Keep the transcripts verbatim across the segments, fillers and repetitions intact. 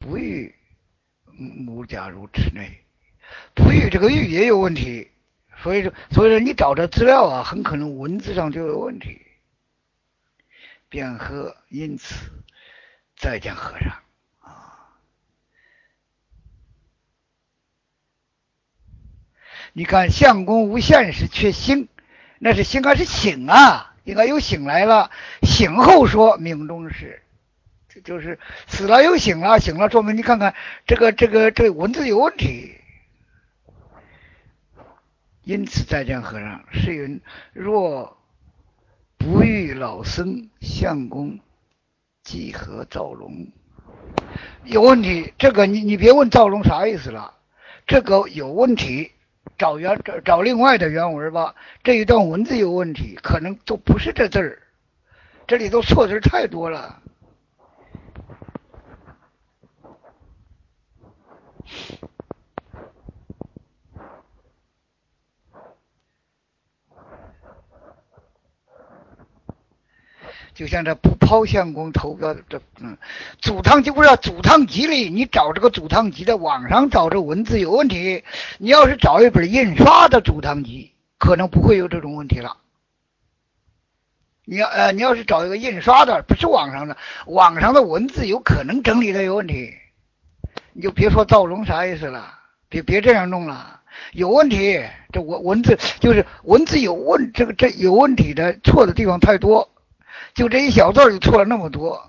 不遇母假如齿内，不遇这个遇也有问题，所以说所以说你找的资料啊，很可能文字上就有问题。便和因此再见和尚啊，你看相公无限时却醒，那是应该是醒啊，应该又醒来了，醒后说命中事。就是死了又醒了，醒了说明你看看这个这个这个文字有问题。因此再见和尚是云：若不遇老僧相公即合造龙，有问题。这个你你别问造龙啥意思了，这个有问题，找原找找另外的原文吧。这一段文字有问题，可能都不是这字儿，这里头错字太多了。就像这不抛相公投标的这嗯，祖堂集不是祖堂集里，你找这个祖堂集的网上找这文字有问题，你要是找一本印刷的祖堂集，可能不会有这种问题了。你要呃，你要是找一个印刷的，不是网上的，网上的文字有可能整理的有问题，你就别说造龙啥意思了，别别这样弄了，有问题。这文文字就是文字有问，这个这有问题的错的地方太多。就这一小字就错了那么多，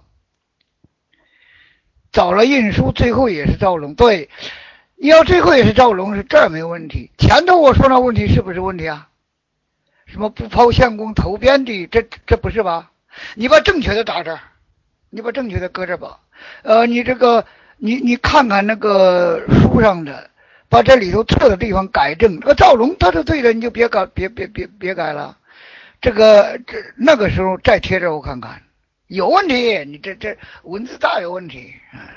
找了印书，最后也是赵龙。对，你要最后也是赵龙，是这儿没问题。前头我说那问题是不是问题啊？什么不抛相公投边的，这这不是吧？你把正确的打这儿，你把正确的搁这儿吧。呃，你这个你你看看那个书上的，把这里头错的地方改正。那个赵龙他是对的，你就别改，别别别别改了。这个这那个时候再贴着我看看，有问题，你这这文字大有问题。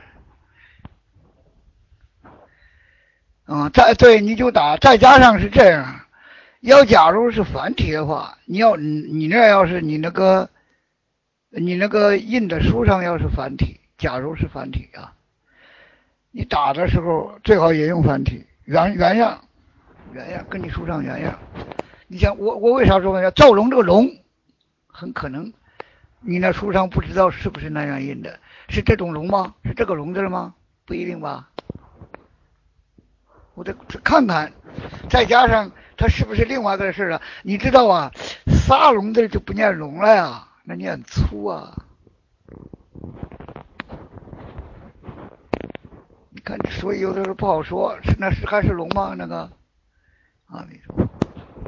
嗯，再对你就打，再加上是这样，要假如是繁体的话，你要你你那要是你那个你那个印的书上要是繁体，假如是繁体啊，你打的时候最好也用繁体，原原样原样跟你书上原样。你像我我为啥说呢？赵龙这个龙很可能你那书上不知道是不是那样印的，是这种龙吗？是这个龙字吗？不一定吧。我得看看，再加上它是不是另外一个事了？你知道啊，仨龙字就不念龙了呀，那念粗啊。你看，所以有的时候不好说，是那是还是龙吗？那个阿弥陀佛。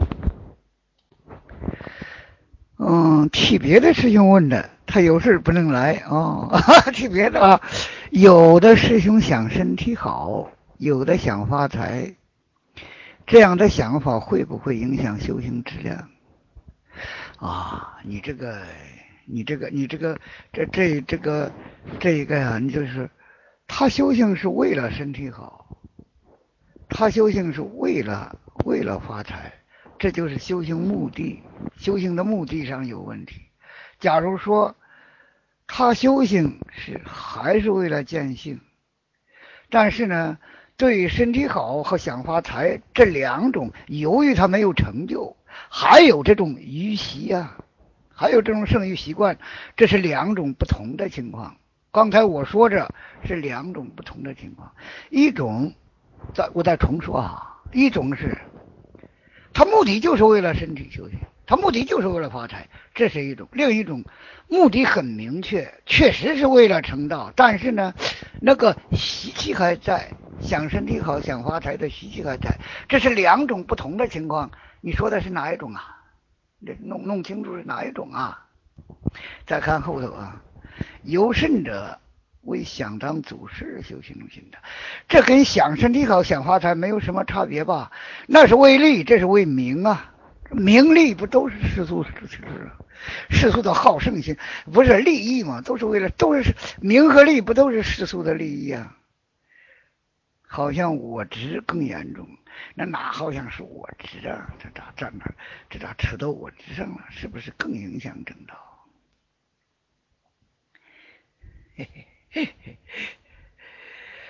嗯，替别的师兄问的，他有事不能来哦。替别的啊，有的师兄想身体好，有的想发财，这样的想法会不会影响修行质量啊？你这个，你这个，你这个，这这这个这一个呀，你就是他修行是为了身体好，他修行是为了为了发财，这就是修行目的，修行的目的上有问题。假如说他修行是还是为了见性，但是呢，对于身体好和想发财这两种，由于他没有成就，还有这种余习啊，还有这种剩余习惯，这是两种不同的情况。刚才我说着是两种不同的情况，一种，再我再重说啊，一种是他目的就是为了身体修行，他目的就是为了发财，这是一种；另一种目的很明确，确实是为了成道，但是呢，那个习气还在，想身体好、想发财的习气还在，这是两种不同的情况。你说的是哪一种啊？弄弄清楚是哪一种啊？再看后头啊，有甚者为想当祖师修行心的，这跟想身体好、想发财没有什么差别吧？那是为利，这是为名啊。名利不都是世俗世俗的好胜心，不是利益嘛？都是为了，都是名和利，不都是世俗的利益啊？好像我执更严重，那哪好像是我执啊？这咋站那，这咋扯到我执上了？是不是更影响正道？嘿嘿嘿嘿。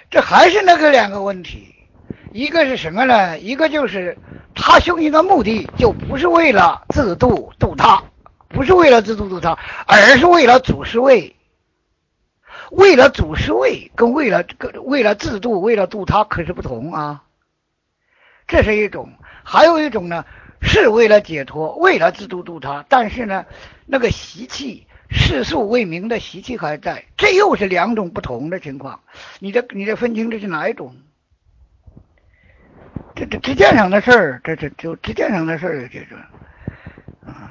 这还是那个两个问题，一个是什么呢？一个就是他修行的目的就不是为了自度度他，不是为了自度度他，而是为了祖师位。为了祖师位跟为了为了自度为了度他可是不同啊，这是一种。还有一种呢，是为了解脱，为了自度度他，但是呢，那个习气世俗为名的习气还在，这又是两种不同的情况。你这你这分清这是哪一种？这这直见上的事儿，这这就直见上的事儿，这个啊。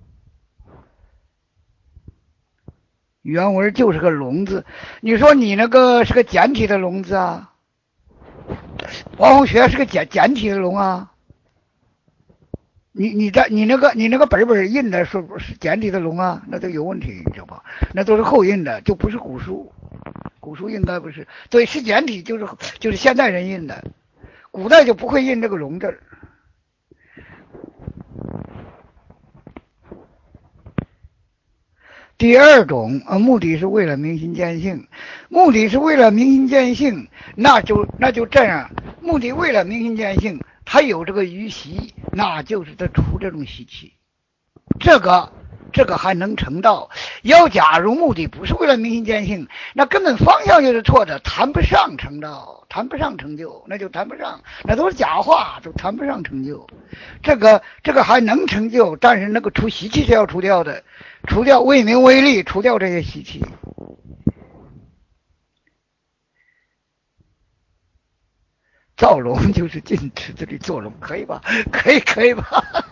原文就是个聋字，你说你那个是个简体的聋字啊？王洪学是个简简体的聋啊？你你在你那个你那个本本印的是不是简体的聋啊？那都有问题，你知道吧？那都是后印的，就不是古书。古书应该不是，对，是简体，就是就是现代人印的，古代就不会印这个聋字。第二种呃，目的是为了明心见性，目的是为了明心见性，那就那就这样，目的为了明心见性，他有这个余习，那就是他出这种习气，这个这个还能成道。要假如目的不是为了明心见性，那根本方向就是错的，谈不上成道，谈不上成就，那就谈不上，那都是假话，就谈不上成就。这个这个还能成就，但是那个除习气是要除掉的，除掉为名为利，除掉这些习气。造龙就是进池子里做龙，可以吧？可以，可以吧？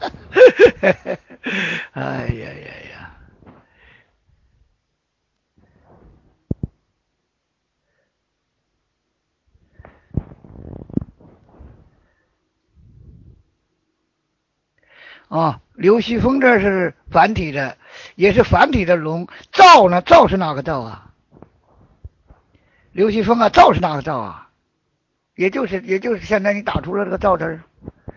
哎呀呀呀！啊，刘旭峰这是繁体的，也是繁体的龙。造呢？造是哪个造啊？刘旭峰啊，造是哪个造啊？也就是也就是现在你打出了这个造字。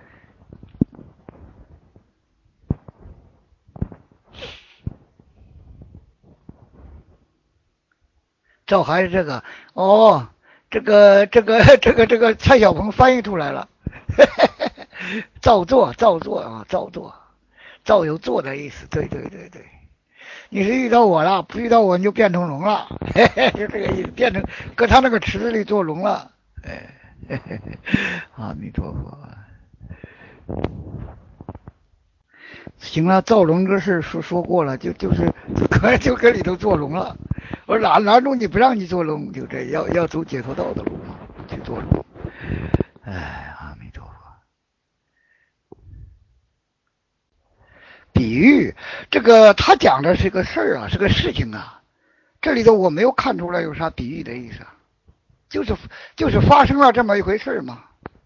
造还是这个哦，这个这个这个这个蔡小鹏翻译出来了，造作造作啊，造作，造有作的意思，对对对对。你是遇到我了，不遇到我你就变成龙了，嘿嘿，就这个意思，变成搁他那个池子里做龙了，哎，嘿嘿嘿，阿弥陀佛。行了，造龙这事说说过了，就就是可就搁里头做龙了。我说拦拦住你不让你做龙，就这要要走解脱道的路嘛，去做龙。哎，阿弥陀佛。比喻这个他讲的是个事儿啊，是个事情啊，这里头我没有看出来有啥比喻的意思啊，就是就是发生了这么一回事嘛。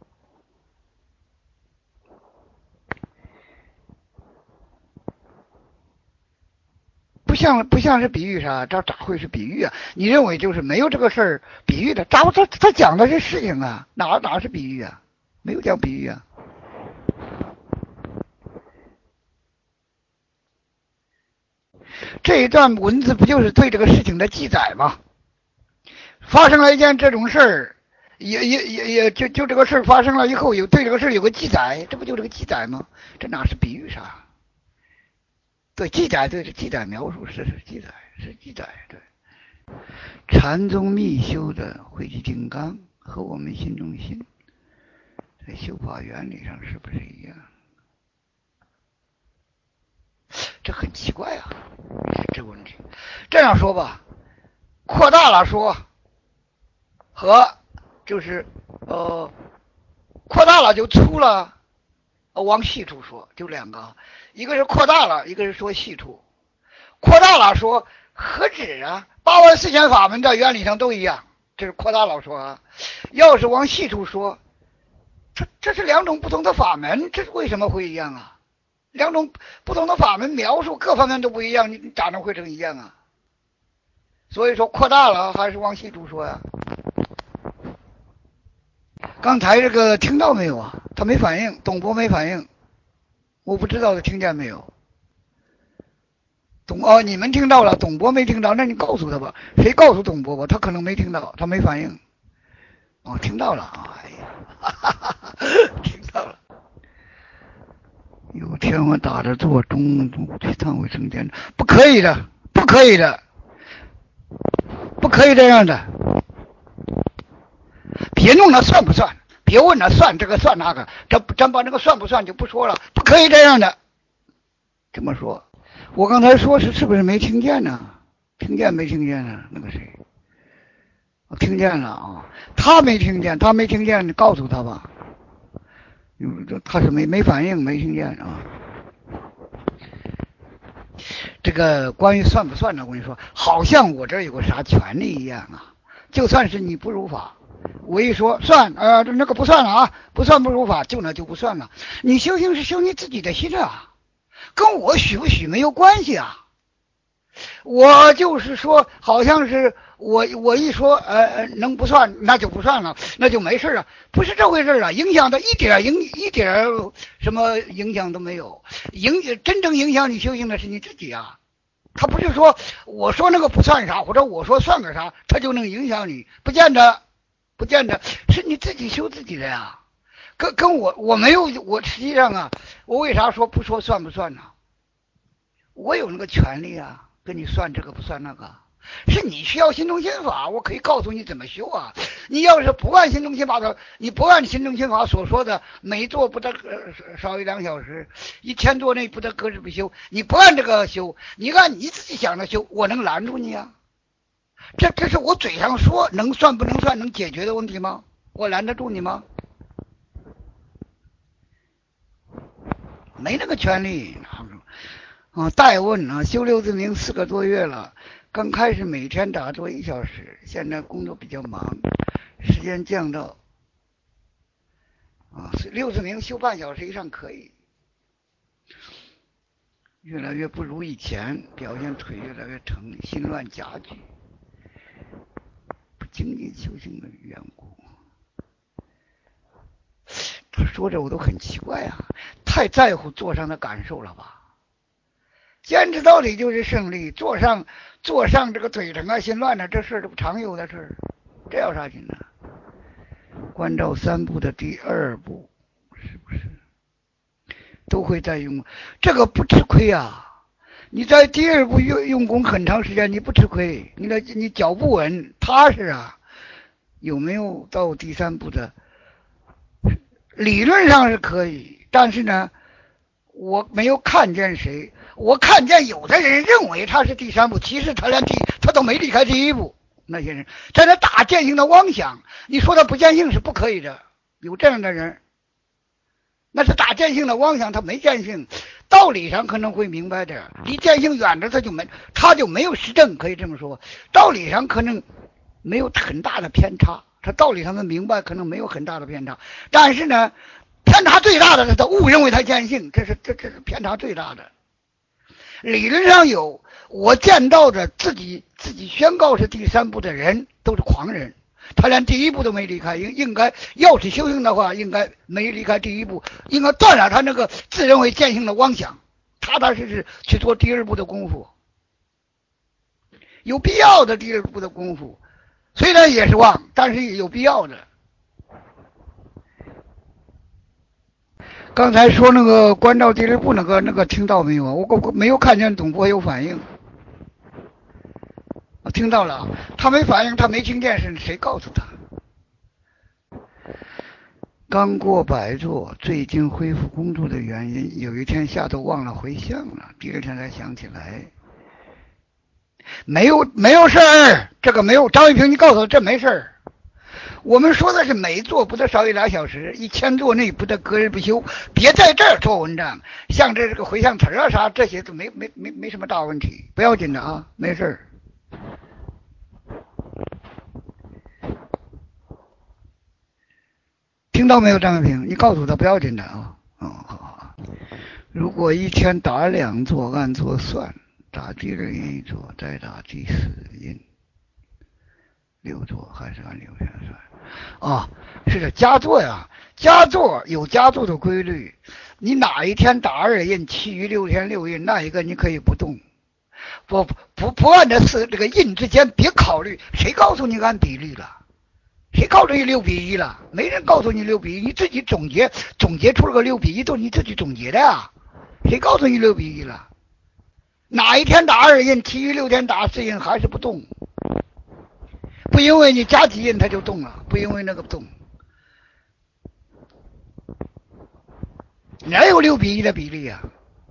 不像不像是比喻啥，这咋会是比喻啊？你认为就是没有这个事儿比喻的？咋他他讲的是事情啊？哪哪是比喻啊？没有讲比喻啊。这一段文字不就是对这个事情的记载吗？发生了一件这种事儿，也也也也就就这个事儿发生了以后，有对这个事儿有个记载，这不就这个记载吗？这哪是比喻啥？对，记载，对，是记载描述，是是记载，是记载，对。禅宗密修的慧寂金刚和我们心中心在修法原理上是不是一样？这很奇怪啊，这个问题。这样说吧，扩大了说和就是呃扩大了就粗了，往细处说就两个，一个是扩大了，一个是说细处。扩大了说何止啊？八万四千法门在原理上都一样，这是扩大了说啊。要是往细处说，这这是两种不同的法门，这为什么会一样啊？两种不同的法门描述各方面都不一样，你咋能会成一样啊？所以说扩大了还是往细处说呀、啊？刚才这个听到没有啊？他没反应，董博没反应，我不知道他听见没有。董哦，你们听到了，董博没听到，那你告诉他吧。谁告诉董博吧？他可能没听到，他没反应。 哦，听到了啊，哎呀，哈哈哈哈，听到了。有天我打着坐，中午去趟卫生间，不可以的，不可以的，不可以这样的。别弄了算不算？别问了算这个算那个，这咱把那个算不算就不说了，不可以这样的。这么说，我刚才说是是不是没听见呢？听见没听见呢？那个谁，我听见了啊，他没听见，他没听见，你告诉他吧。他是没没反应，没听见啊。这个关于算不算呢？我跟你说，好像我这有个啥权利一样啊。就算是你不如法，我一说算，呃，那个不算了啊，不算不如法，就那就不算了。你修行是修你自己的心啊，跟我许不许没有关系啊。我就是说，好像是我我一说呃能不算，那就不算了，那就没事了，不是这回事啊，影响的一点影一点什么影响都没有，影真正影响你修行的是你自己啊。他不是说我说那个不算啥，或者我说算个啥，他就能影响你，不见得，不见得是你自己修自己的呀。跟跟我我没有，我实际上啊，我为啥说不说算不算呢？我有那个权利啊，跟你算这个不算那个，是你需要心中心法，我可以告诉你怎么修啊。你要是不按心中心法的，你不按心中心法所说的，每做不得、呃、少于两小时，一天多内不得隔日不休，你不按这个修，你按你自己想的修，我能拦住你啊？这这是我嘴上说能算不能算能解决的问题吗？我拦得住你吗？没那个权利。啊，代问啊，修六字明四个多月了，刚开始每天打坐一小时，现在工作比较忙，时间降到啊六字明修半小时以上可以，越来越不如以前，表现腿越来越疼，心乱加剧，不精进修行的缘故。他说着我都很奇怪啊，太在乎座上的感受了吧？坚持到底就是胜利，坐上坐上这个腿疼啊心乱的，这事儿都常有的事儿，这有啥紧的？关照三步的第二步是不是都会在用？这个不吃亏啊！你在第二步用用功很长时间，你不吃亏，你的你脚不稳踏实啊。有没有到第三步的？理论上是可以，但是呢，我没有看见谁。我看见有的人认为他是第三步，其实他连第他都没离开第一步。那些人在那打见性的妄想，你说他不见性是不可以的。有这样的人，那是打见性的妄想，他没见性，道理上可能会明白点，离见性远的他就没他就没有实证，可以这么说。道理上可能没有很大的偏差，他道理上的明白可能没有很大的偏差，但是呢，偏差最大的是他误认为他见性，这是这这是偏差最大的。理论上有，我见到的自己自己宣告是第三步的人都是狂人，他连第一步都没离开，应应该要是修行的话，应该没离开第一步，应该断了他那个自认为见性的妄想，踏踏实实去做第二步的功夫，有必要的第二步的功夫，虽然也是妄，但是有必要的。刚才说那个关照第二步那个那个听到没有啊？我我没有看见董波有反应。我听到了，他没反应，他没听见，是谁告诉他？刚过百座，最近恢复工作的原因，有一天下头忘了回向了，第二天才想起来。没有没有事儿，这个没有。张玉平，你告诉我这没事儿。我们说的是每坐不得少于俩小时，一千座内不得隔日不休。别在这儿做文章，像这这个回向词啊啥这些都没没没没什么大问题，不要紧的啊，没事儿。听到没有，张玉平？你告诉他不要紧的啊。哦，好好。如果一天打两座，按座算，打第二音一座，再打第四音。六座还是按六下算啊？是的，加座呀，加座有加座的规律。你哪一天打二印，其余六天六印，那一个你可以不动。不不不按这四这个印之间，别考虑谁告诉你按比例了。 谁告诉你六比一了？没人告诉你六比一，你自己总结总结出了个六比一，都是你自己总结的呀。谁告诉你六比一了？哪一天打二印，其余六天打四印还是不动？不因为你加几印它就动了，不因为那个动。哪有六比一的比例啊？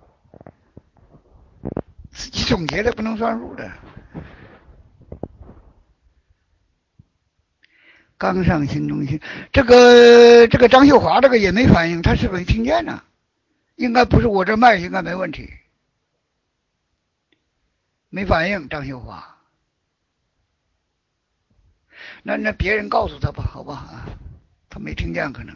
自己总结的不能算数的。刚上新中心，这个这个张秀华这个也没反应，他是不是没听见呢？应该不是我这麦应该没问题，没反应。张秀华，那那别人告诉他吧，好吧啊，他没听见可能。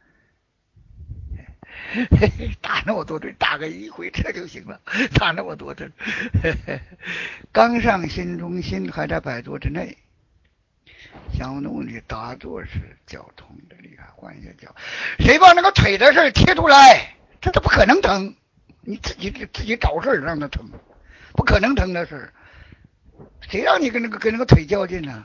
打那么多针，打个一回车就行了，打那么多针。刚上新中心，还在百座之内。相同的打坐是脚痛的厉害，换一下脚。谁把那个腿的事贴出来？这都不可能疼，你自己自己找事让他疼，不可能疼的事。谁让你跟那个跟那个腿较劲呢？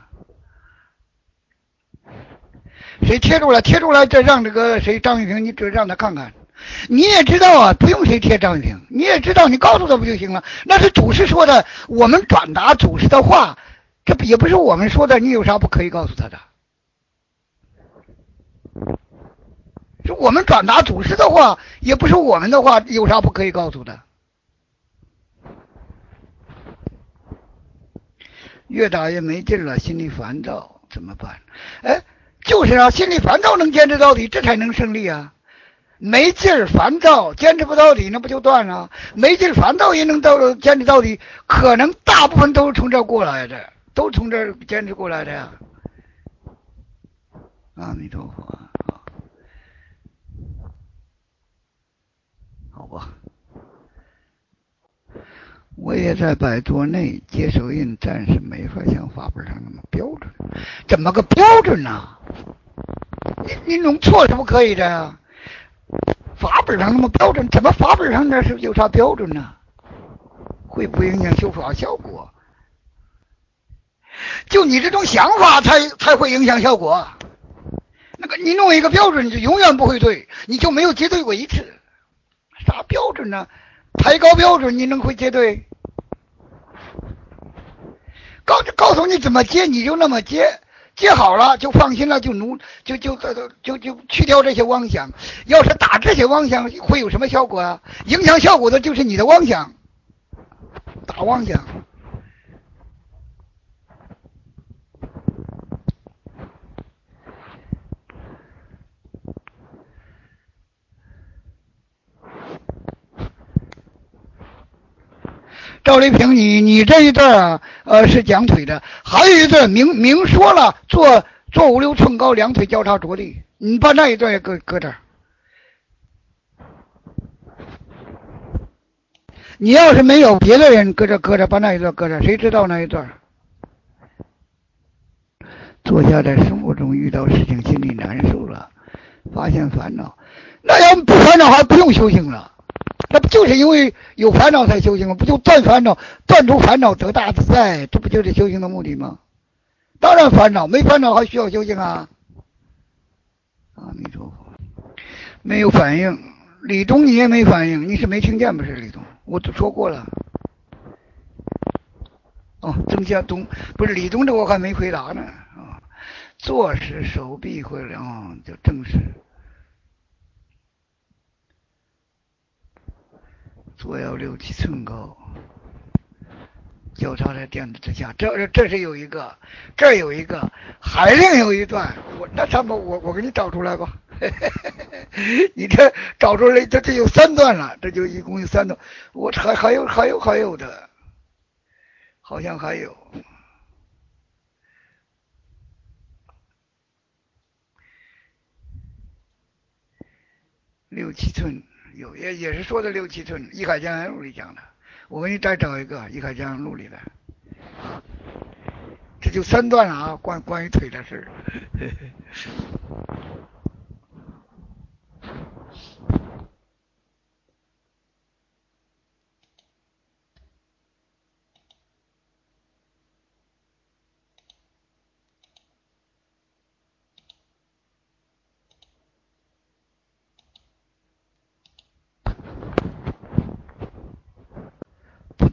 谁贴出来？贴出来，再让这个谁张玉平，你只让他看看。你也知道啊，不用谁贴张玉平，你也知道，你告诉他不就行了？那是祖师说的，我们转达祖师的话，这也不是我们说的，你有啥不可以告诉他的？是我们转达祖师的话，也不是我们的话，有啥不可以告诉的？越打越没劲了，心里烦躁，怎么办？哎，就是啊，心里烦躁能坚持到底，这才能胜利啊！没劲儿、烦躁，坚持不到底，那不就断了？没劲儿、烦躁也能到坚持到底，可能大部分都是从这儿过来的，都从这儿坚持过来的呀。阿弥陀佛，好吧。我也在百座内，接手印暂时没法像法本上那么标准。怎么个标准呢、啊？你你弄错是不可以的呀。法本上那么标准，怎么法本上那是有啥标准呢？会不会影响修法效果？就你这种想法才才会影响效果。那个你弄一个标准，你就永远不会对，你就没有接对过一次。啥标准呢？抬高标准，你能会接对？告告诉你怎么接，你就那么接，接好了就放心了，就努就就就就就去掉这些妄想。要是打这些妄想，会有什么效果啊？影响效果的就是你的妄想，打妄想。赵丽萍，你你这一段啊，呃是讲腿的，还有一段明明说了，做做五六寸高，两腿交叉着地，你把那一段也搁搁这儿。你要是没有别的人搁这搁这，把那一段搁这，谁知道那一段？坐下在生活中遇到事情，心里难受了，发现烦恼，那要不烦恼还不用修行了。那不就是因为有烦恼才修行吗？不就断烦恼，断除烦恼得大自在，这不就是修行的目的吗？当然烦恼，没烦恼还需要修行啊！阿弥陀佛，没有反应，李东你也没反应，你是没听见不是？李东，我都说过了。哦，曾家东不是李东，这我还没回答呢啊。坐时手臂会凉，就正是坐要六七寸高。交叉在垫子之下，这这是有一个，这有一个，还另有一段。我那他们我我给你找出来吧。你这找出来，这这有三段了，这就一共有三段。我还还有还有还有的，好像还有六七寸，有也也是说的六七寸，《艺海江洋录》里讲的。我给你再找一个《艺海江洋录》里的。这就三段了啊，关关于腿的事。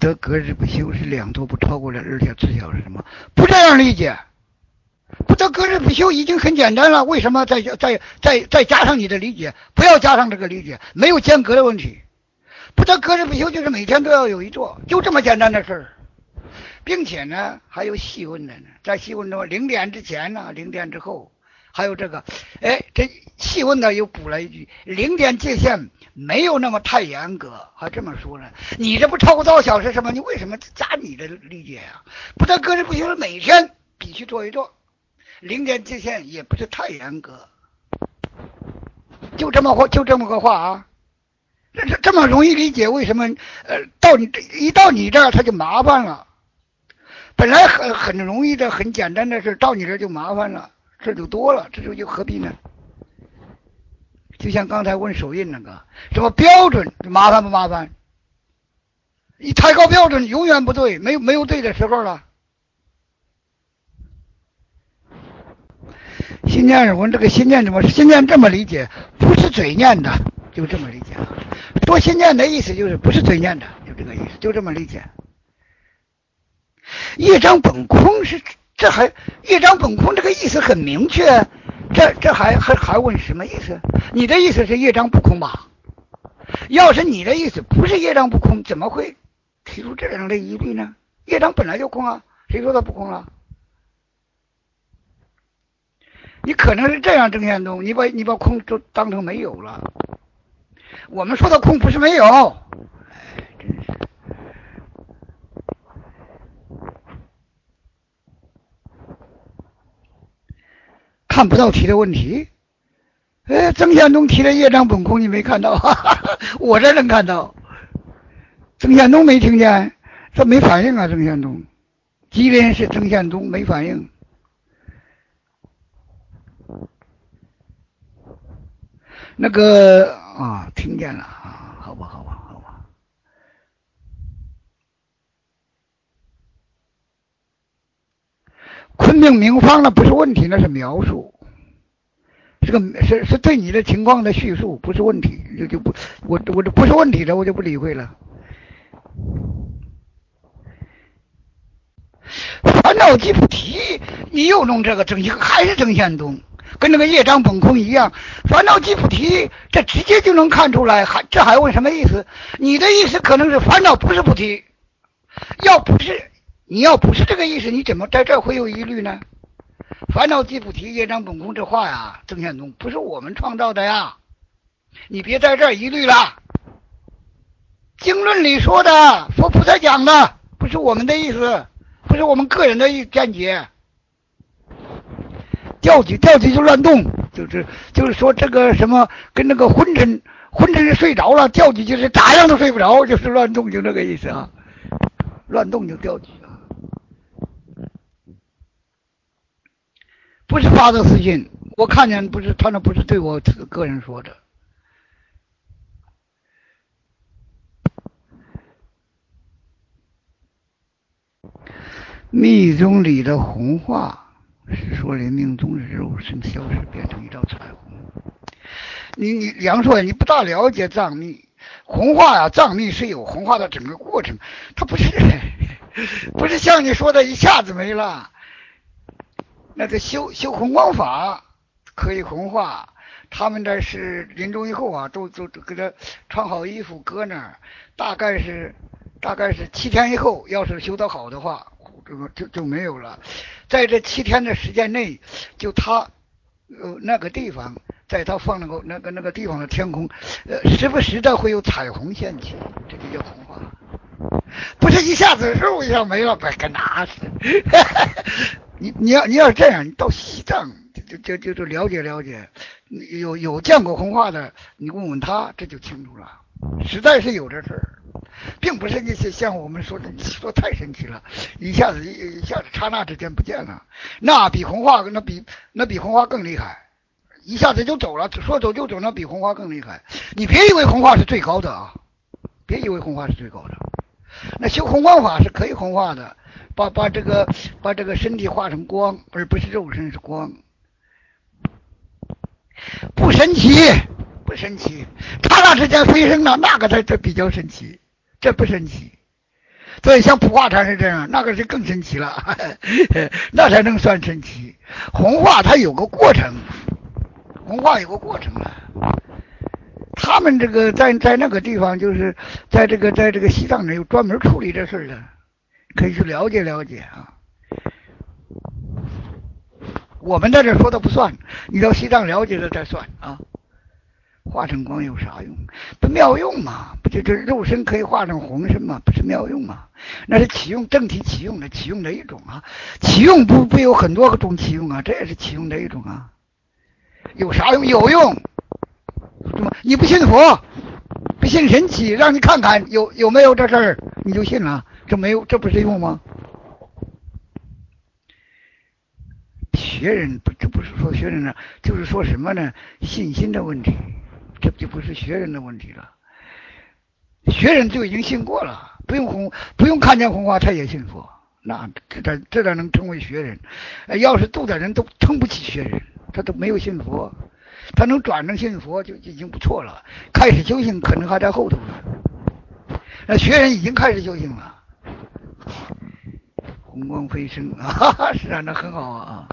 得隔日不休是两座不超过了二小四小时吗？不这样理解。不得隔日不休已经很简单了，为什么再再再再加上你的理解？不要加上这个理解，没有间隔的问题。不得隔日不休就是每天都要有一座，就这么简单的事儿。并且呢，还有细问的呢，在细问中，零点之前呢，零点之后，还有这个，哎，这细问的又补了一句，零点界限没有那么太严格，还这么说呢？你这不超过多少小时什么？你为什么加你的理解呀、啊？不得隔日不休，每天必须做一做。零点界限也不是太严格，就这么话，就这么个话啊，这这这么容易理解，为什么？呃，到你一到你这儿他就麻烦了，本来很很容易的、很简单的事，到你这儿就麻烦了，这就多了，这就就何必呢？就像刚才问手印那个，什么标准麻烦不麻烦？你抬高标准永远不对，没有没有对的时候了。心念，我这个心念怎么？心念这么理解，不是嘴念的，就这么理解。说心念的意思就是不是嘴念的，就这个意思，就这么理解。业障本空是这还业障本空这个意思很明确，这这还还还问什么意思？你的意思是业障不空吧？要是你的意思不是业障不空，怎么会提出这样的疑虑呢？业障本来就空啊，谁说它不空了？你可能是这样，郑宪东，你把你把空都当成没有了。我们说的空不是没有，哎，真是看不到题的问题。哎，郑宪东提的业障本空，你没看到？哈哈，我这能看到。郑宪东没听见，这没反应啊，郑宪东。吉林是郑宪东没反应。那个啊，听见了啊，好吧，好吧，好吧。昆明名方那不是问题，那是描述，是个是是对你的情况的叙述，不是问题，就就不我我这不是问题的，我就不理会了。烦恼即不提，你又弄这个正行，还是郑宪东。跟那个业障本空一样，烦恼即不提，这直接就能看出来，还这还问什么意思？你的意思可能是烦恼不是不提，要不是你要不是这个意思，你怎么在这会有疑虑呢？烦恼即不提，业障本空这话呀，郑宪东不是我们创造的呀，你别在这儿疑虑了。经论里说的，佛菩萨讲的，不是我们的意思，不是我们个人的见解。调举调举就乱动，就是就是说这个什么跟那个昏沉昏沉是睡着了，调举就是咋样都睡不着，就是乱动，就这个意思啊。乱动就调举啊，不是发的私信，我看见不是他那不是对我个人说的。密宗里的红化是说临命终日肉身消失变成一道彩虹。你你梁硕，你不大了解藏密，红化呀、啊，藏密是有红化的整个过程，它不是不是像你说的一下子没了。那个修修红光法可以红化，他们这是临终以后啊，都都给他穿好衣服搁那儿，大概是大概是七天以后，要是修得好的话，这个就就没有了。在这七天的时间内，就他呃那个地方，在他放那个那个那个地方的天空，呃时不时的会有彩虹现起，这就叫红化。不是一下子肉一下没了，不跟哪似的。你你要你要这样，你到西藏就就就就了解了解，有有见过红化的，你问问他，这就清楚了。实在是有这事儿，并不是那些像我们说的，你说太神奇了，一下子一一下子刹那之间不见了，那比红化那比那比红化更厉害，一下子就走了，说走就走，那比红化更厉害。你别以为红化是最高的啊，别以为红化是最高的，那修红光法是可以红化的。把把这个把这个身体化成光，而不是肉身是光，不神奇，不神奇。刹那之间飞升了，那个才这比较神奇，这不神奇。 对，像普化禅是这样，那个是更神奇了，那才能算神奇。红化它有个过程，红化有个过程了。他们这个在在那个地方，就是在这个在这个西藏呢，有专门处理这事的，可以去了解了解啊。我们在这说的不算，你到西藏了解了再算啊。化成光有啥用？不妙用嘛？不就这肉身可以化成红身嘛？不是妙用嘛？那是启用正体启用的启用的一种啊。启用不不有很多种启用啊，这也是启用的一种啊。有啥用？有用。什么？你不信佛，不信神奇，让你看看有有没有这事儿，你就信了？这没有，这不是用吗？学人不，这不是说学人呢，就是说什么呢？信心的问题。这就不是学人的问题了，学人就已经信过了，不用红，不用看见红花他也信佛，那这点这点能称为学人？要是度的人都称不起学人，他都没有信佛，他能转成信佛就已经不错了。开始修行可能还在后头呢，那学人已经开始修行了。红光飞升啊，是啊，那很好啊。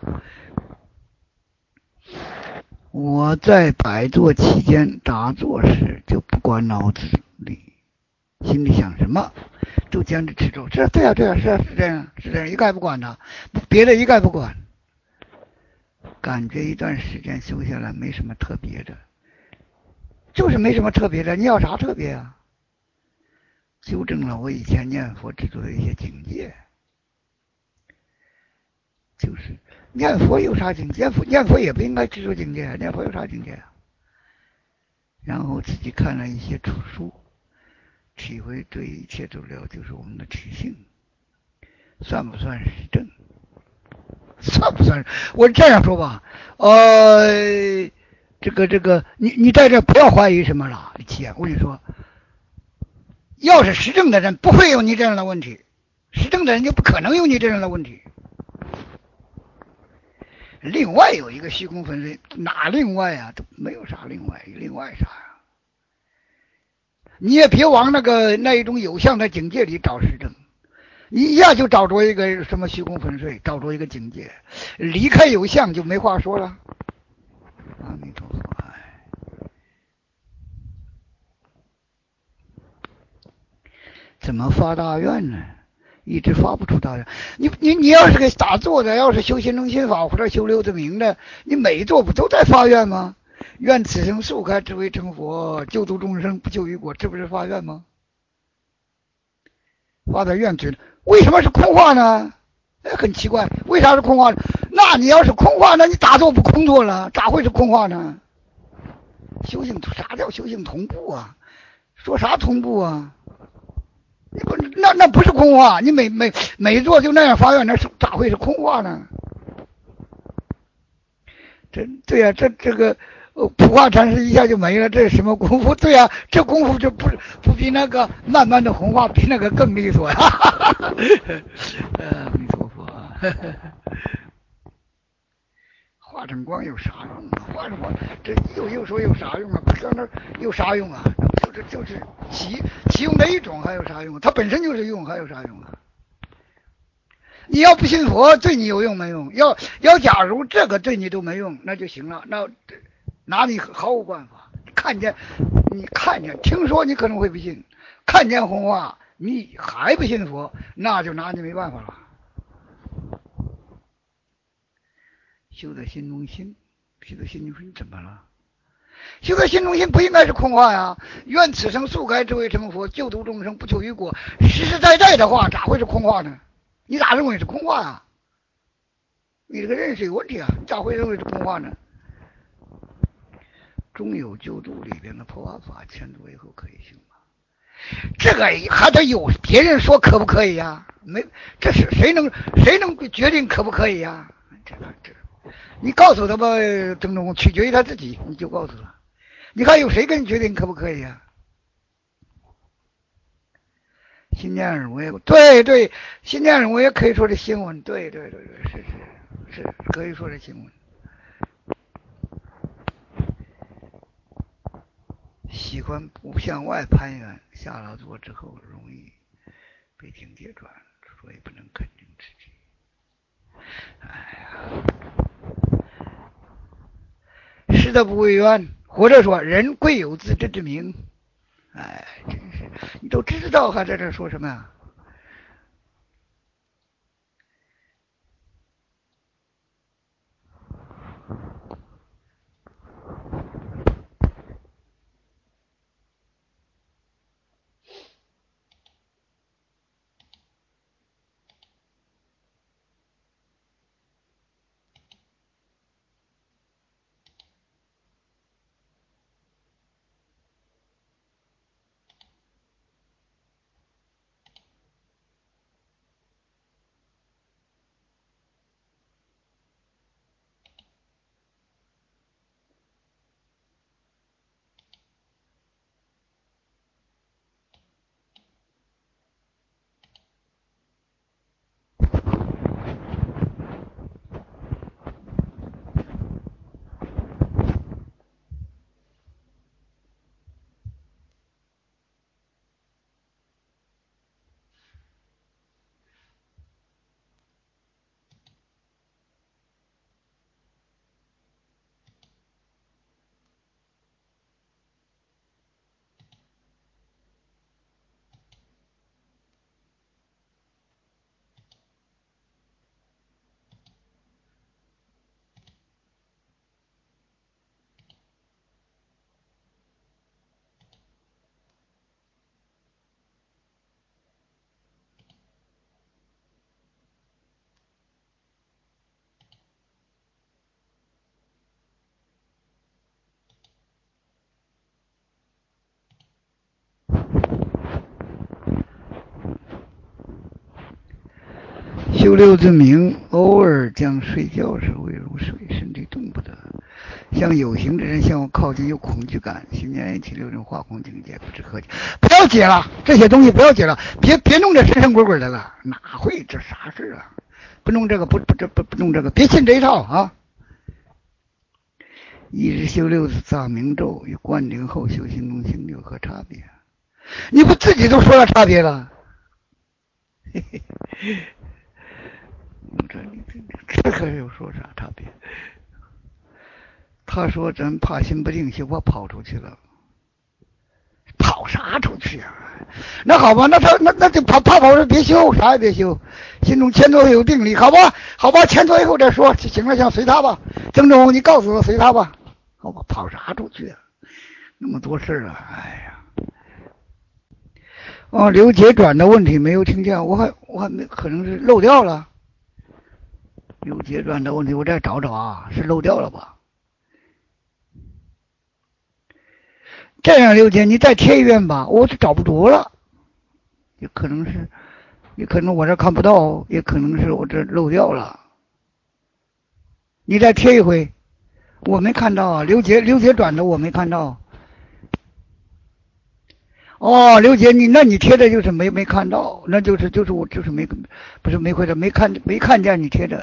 我在摆坐期间打坐时，就不管脑子里心里想什么，都坚持持咒。这对啊，对啊，是啊，是这样，是这样，一概不管的，别的一概不管。感觉一段时间修下来没什么特别的，就是没什么特别的。你要啥特别啊？纠正了我以前念佛执着的一些境界，就是念佛有啥境界？念佛念佛也不应该执着境界，念佛有啥境界啊？然后自己看了一些书，体会对一切都了，就是我们的体性，算不算是正？算不算？我这样说吧，呃，这个这个，你你在这不要怀疑什么了，姐，我跟你说，要是实证的人不会有你这样的问题，实证的人就不可能有你这样的问题。另外有一个虚空分类，哪另外啊？都没有啥另外，另外啥呀？你也别往那个那一种有相的境界里找实证，你一下就找着一个什么虚空粉碎，找着一个境界，离开有相就没话说了。阿弥陀佛。怎么发大愿呢？一直发不出大愿。你你你要是个打坐的，要是修心中心法或者修六字明的，你每一座不都在发愿吗？愿此生速开智慧成佛，救度众生不求于果，这不是发愿吗？发的愿嘴，为什么是空话呢？很奇怪，为啥是空话呢？那你要是空话，那你打坐不空坐了，咋会是空话呢？修行啥叫修行同步啊？说啥同步啊？你不那那不是空话，你每每每座就那样发愿，那是咋会是空话呢？这对呀、啊，这这个普化禅师一下就没了，这是什么功夫？对呀、啊，这功夫就不不比那个慢慢的红化比那个更利索呀！阿弥陀佛，化成光有啥用啊？化成光这又又说有啥用啊？不搁那有啥用啊？就是就是其其用的一种，还有啥用？它本身就是用，还有啥用啊？你要不信佛，对你有用没用？要要假如这个对你都没用，那就行了，那拿你毫无办法。看见你看见听说你可能会不信，看见红花你还不信佛，那就拿你没办法了。修在心中心，修在心中心怎么了？修在心中心不应该是空话呀？愿此生速开智慧成佛，救度众生不求于果。实实在在的话，咋会是空话呢？你咋认为是空话啊？你这个认识有问题啊！你咋会认为是空话呢？中有救度里边的破瓦法，千度以后可以行吗？这个还得有别人说可不可以呀？没，这是谁能谁能决定可不可以呀？这个这，你告诉他吧，郑中取决于他自己，你就告诉他。你看有谁跟你决定可不可以呀？心念耳闻，对对，心念耳闻也可以说是新闻，对对对对，是是是，可以说是新闻。喜欢不向外攀援，下了座之后容易被境界转，所以不能肯定自己。哎呀，失德不为冤，或者说人贵有自知之明。哎，真是，你都知道还在这说什么呀？修六字明，偶尔将睡觉时会入睡，身体动不得。像有形之人向我靠近，有恐惧感，心念一起六种化空境界，不知何解。不要解了，这些东西不要解了，别别弄这神神鬼鬼的了，哪会这啥事啊？不弄这个，不不这不不弄这个，别信这一套啊！一日修六字藏明咒，与灌顶后修心中行有何差别？你不自己都说了差别了？嘿嘿。这你这这可又说啥差别？他说咱怕心不定，就怕跑出去了。跑啥出去啊？那好吧，那他那那就怕怕跑就别修，啥也别修，心中前左有定力，好吧？好吧，前左以后再说，行了，行，随他吧。曾正红，你告诉我随他吧，好吧？跑啥出去啊？那么多事啊，哎呀！哦，刘杰转的问题没有听见，我还我还没可能是漏掉了。刘杰转的问题，我再找找啊，是漏掉了吧？这样，刘杰，你再贴一遍吧，我是找不着了。也可能是，也可能我这看不到，也可能是我这漏掉了。你再贴一回，我没看到啊。刘杰，刘杰转的我没看到。哦，刘杰，你那你贴的就是没没看到，那就是就是我就是没不是没回来没看没看见你贴的。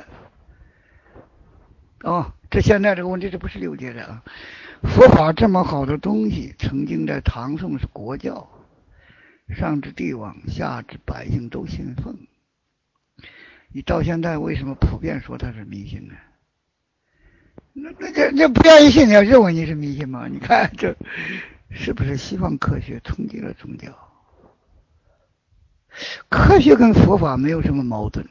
哦，这现在这个问题这不是刘杰的啊。佛法这么好的东西，曾经在唐宋是国教，上至帝王，下至百姓都信奉。你到现在为什么普遍说它是迷信呢？那那这这不愿意信，你要认为你是迷信吗？你看这是不是西方科学冲击了宗教？科学跟佛法没有什么矛盾。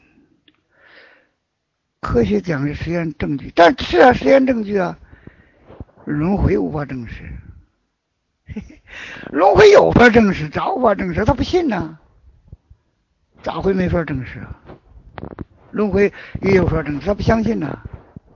科学讲是实验证据，但是啊，实验证据啊，轮回无法证实。轮回有法证实，咋无法证实？他不信呢、啊，咋会没法证实啊？轮回也有法证实，他不相信呢、啊。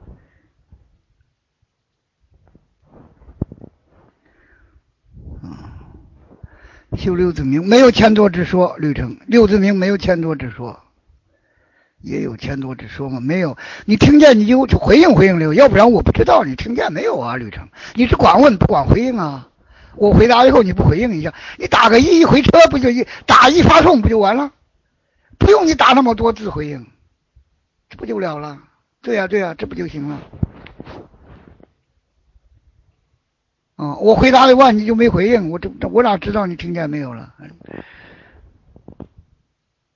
修六字明没有前作之说，吕程六字明没有前作之说，也有前作之说吗？没有。你听见你就回应回应刘，要不然我不知道你听见没有啊，吕程？你是光问不光回应啊？我回答以后你不回应一下，你打个一回车不就一打一发送不就完了？不用你打那么多字回应，这不就了了？对呀、啊、对呀、啊，这不就行了？啊、哦，我回答的话你就没回应，我这我哪知道你听见没有了？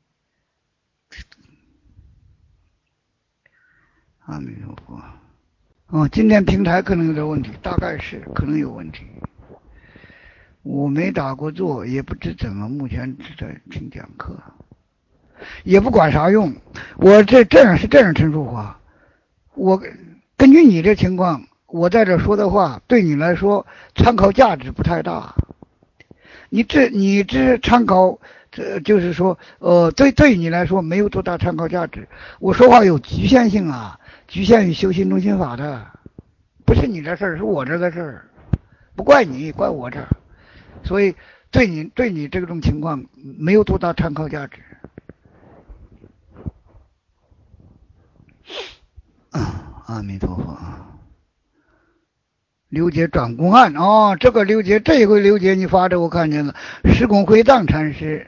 阿弥陀佛。哦，今天平台可能有点问题，大概是可能有问题。我没打过坐，也不知怎么，目前只在听讲课，也不管啥用。我这这样是这样陈述话，我根据你这情况，我在这说的话，对你来说参考价值不太大。你这你这参考，这就是说，呃，对对你来说没有多大参考价值。我说话有局限性啊。局限于修心中心法的，不是你的事儿，是我这个事儿，不怪你，怪我这儿，所以对你对你这种情况没有多大参考价值。啊，阿弥陀佛。刘杰转公案哦，这个刘杰这一回刘杰你发的我看见了，时空回藏禅师，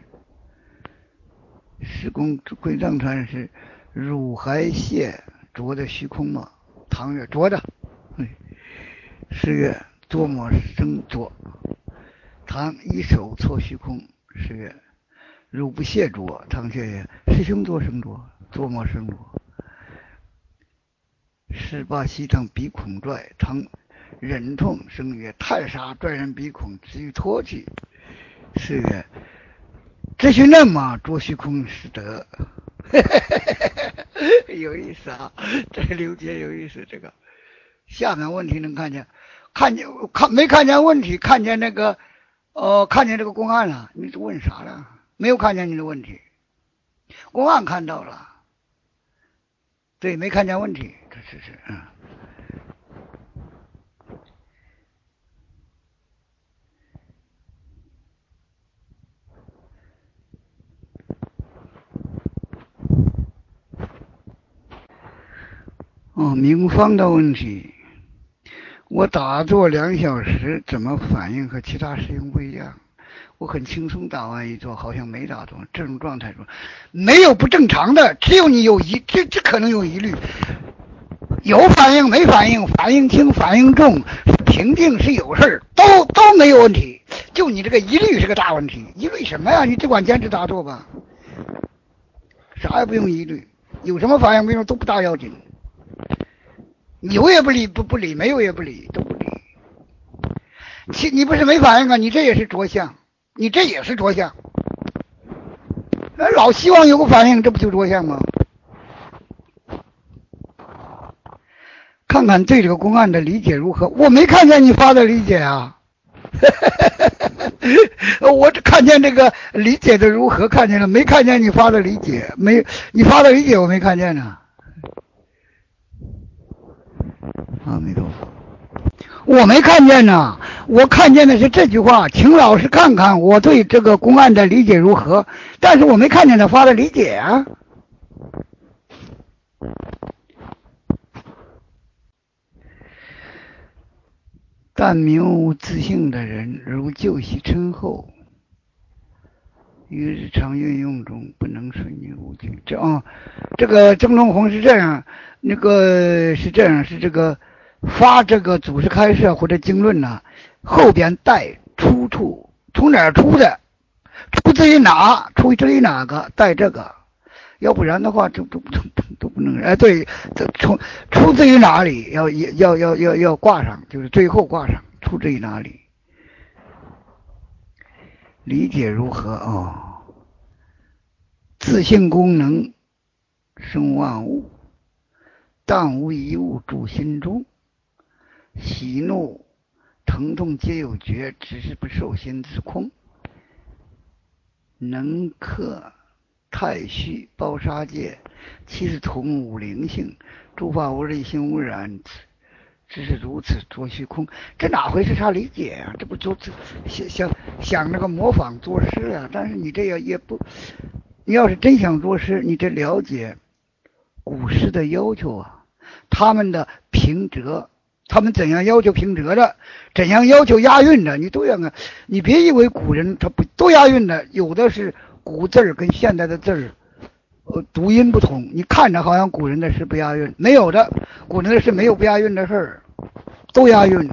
时空回藏禅师，汝还谢。着的虚空嘛，唐月着的，是月多么生着，唐一手搓虚空，是月如不谢着，唐却也师兄多生着，多么生着，十八西堂鼻孔拽，唐忍痛生曰太杀拽人鼻孔，至于脱去，是月这些人嘛，着虚空是得。有意思啊，这刘杰有意思。这个下面问题能看见，看见看没看见问题？看见那个，呃，看见这个公案了？你问啥了？没有看见你的问题，公案看到了，对，没看见问题，这是是嗯。哦，明方的问题，我打坐两小时，怎么反应和其他师兄不一样？我很轻松打完一坐，好像没打坐，这种状态中没有不正常的，只有你有疑，这这可能有疑虑，有反应没反应，反应轻反应重，平静是有事都都没有问题，就你这个疑虑是个大问题。疑虑什么呀？你只管坚持打坐吧，啥也不用疑虑，有什么反应没有都不大要紧。有也不理，不不理，没有也不理，都不理。其你不是没反应啊？你这也是着相，你这也是着相。老希望有个反应，这不就着相吗？看看对这个公案的理解如何？我没看见你发的理解啊。我只看见这个理解的如何，看见了，没看见你发的理解，没你发的理解我没看见呢。阿弥陀佛，我没看见呢，我看见的是这句话，请老师看看我对这个公案的理解如何，但是我没看见他发的理解啊。但明无自性的人，如旧习称后，于日常运用中不能顺应无境。这啊、哦，这个曾中红是这样，那个是这样，是这个发这个祖师开示或者经论呢、啊，后边带出处，从哪儿出的，出自于哪，出自于哪个，带这个，要不然的话都都都都不能。哎，对，这出出自于哪里，要要要要要挂上，就是最后挂上，出自于哪里。理解如何啊、哦？自性功能生万物，但无一物住心中。喜怒疼痛皆有觉，只是不受心自空。能克太虚包杀界，其实同无灵性，诸法无类性污染，只是如此着虚空。这哪回是他理解啊？这不就想想想那个模仿作诗啊？但是你这也也不，你要是真想作诗，你这了解古诗的要求啊，他们的平仄，他们怎样要求平仄的，怎样要求押韵的，你都要啊。你别以为古人他不都押韵的，有的是古字跟现代的字儿，呃，读音不同。你看着好像古人的诗不押韵，没有的，古人的诗没有不押韵的事儿，都押韵。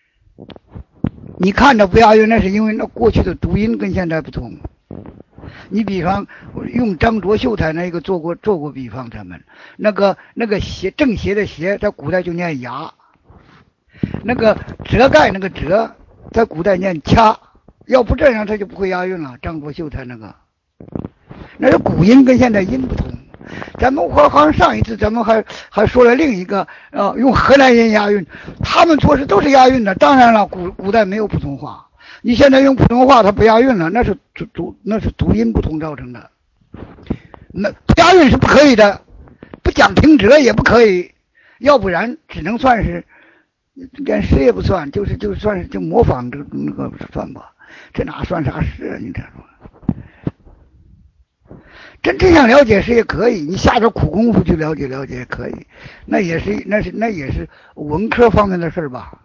你看着不押韵，那是因为那过去的读音跟现在不同。 你比方用张卓秀才那个做过做过比方，他们那个那个斜正斜的斜，在古代就念牙，那个折盖那个折，在古代念掐，要不这样他就不会押韵了。张卓秀才那个，那是古音跟现在音不同。咱们好像上一次咱们还还说了另一个呃，用河南音押韵，他们做事都是押韵的。当然了，古古代没有普通话，你现在用普通话它不押韵了，那是读读那是读音不同造成的。那押韵是不可以的，不讲平仄也不可以，要不然只能算是连诗也不算，就是就算是就模仿这那个算吧，这哪算啥诗啊？你这说。真正想了解诗也可以，你下点苦功夫去了解了解也可以，那也是那是那也是文科方面的事吧。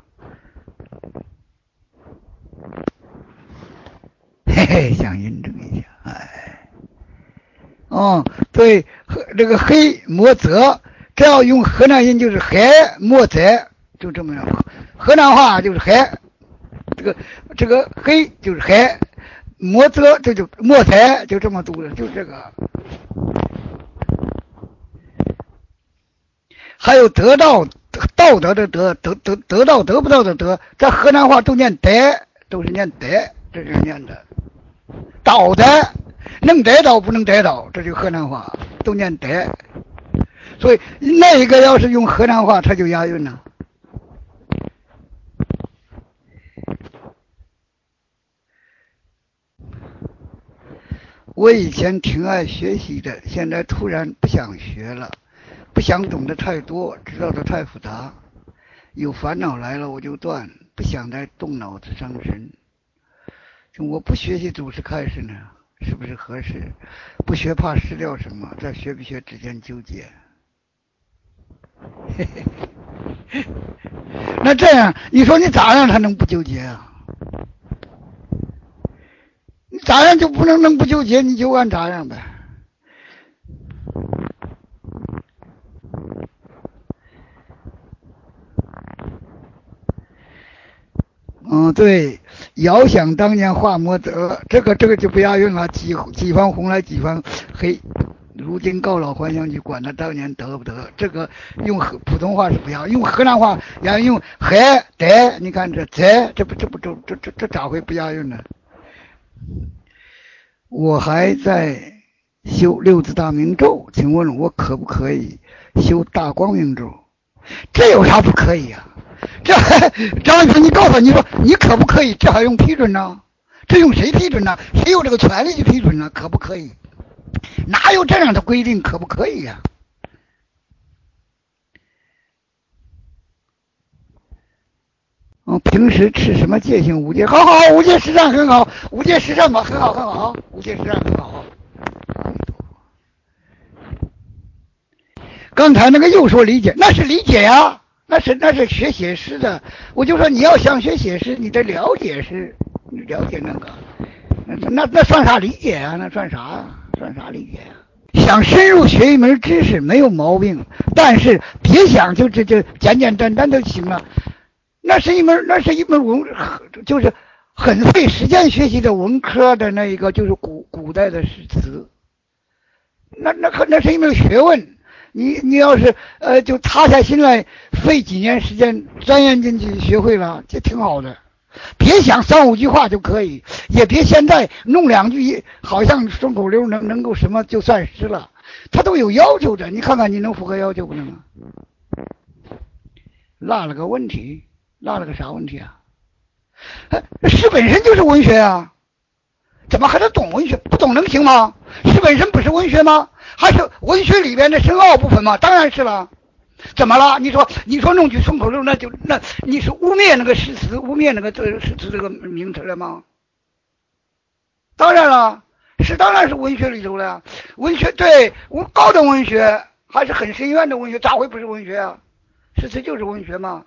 嘿嘿，想印证一下，哎，哦，对，这个黑莫泽，这要用河南音就是黑莫泽，就这么样。河南话就是黑，这个这个黑就是黑。莫泽这就莫才就这么读的，就这个。还有得到道德的德，得得得到得不到的得，在河南话都念得，都是念得，这是念的。道德能得到不能得到，这就河南话都念得。所以那一个要是用河南话，它就押韵了。我以前挺爱学习的，现在突然不想学了，不想懂得太多，知道的太复杂，有烦恼来了我就断，不想再动脑子伤神。我不学习总是开始呢，是不是合适？不学怕失掉什么，再学不学之间纠结。嘿嘿，那这样你说你咋样才能不纠结啊？你咋样就不能能不纠结，你就按咋样呗。嗯，对，遥想当年画摩泽，这个这个就不押韵了，几几番红来几番黑，如今告老还乡去，管他当年得不得。这个用普通话是不押，用河南话要用黑得，你看这这这不这不这这这这咋会不押韵呢？我还在修六字大明咒，请问我可不可以修大光明咒？这有啥不可以啊？这张文平，你告诉我，你说你可不可以？这还用批准呢？这用谁批准呢？谁有这个权利去批准呢？可不可以？哪有这样的规定？可不可以呀、啊？嗯，平时吃什么戒性？五戒，好好，五戒十善很好，五戒十善吧，很好很好，五戒十善很好。刚才那个又说理解，那是理解呀，那是那是学写诗的。我就说你要想学写诗，你得了解诗，你了解那个，那那那算啥理解啊？那算啥？算啥理解啊？想深入学一门知识没有毛病，但是别想就这这简简单单就行了。那是一门那是一门文，就是很费时间学习的文科的那一个，就是古古代的诗词。那那可那是一门学问。你你要是呃就塌下心来，费几年时间钻研进去，学会了，这挺好的。别想三五句话就可以，也别现在弄两句，好像顺口溜能能够什么就算诗了。他都有要求的，你看看你能符合要求不能啊？落了个问题，落了个啥问题啊？诗本身就是文学啊，怎么还得懂文学？不懂能行吗？诗本身不是文学吗？还是文学里边的深奥部分吗？当然是了。怎么了？你说你说弄句顺口溜，那就那你是污蔑那个诗词，污蔑那个这个诗词这个名词了吗？当然了，诗当然是文学里头了。文学对高等文学还是很深远的文学，咋会不是文学啊？诗词就是文学吗？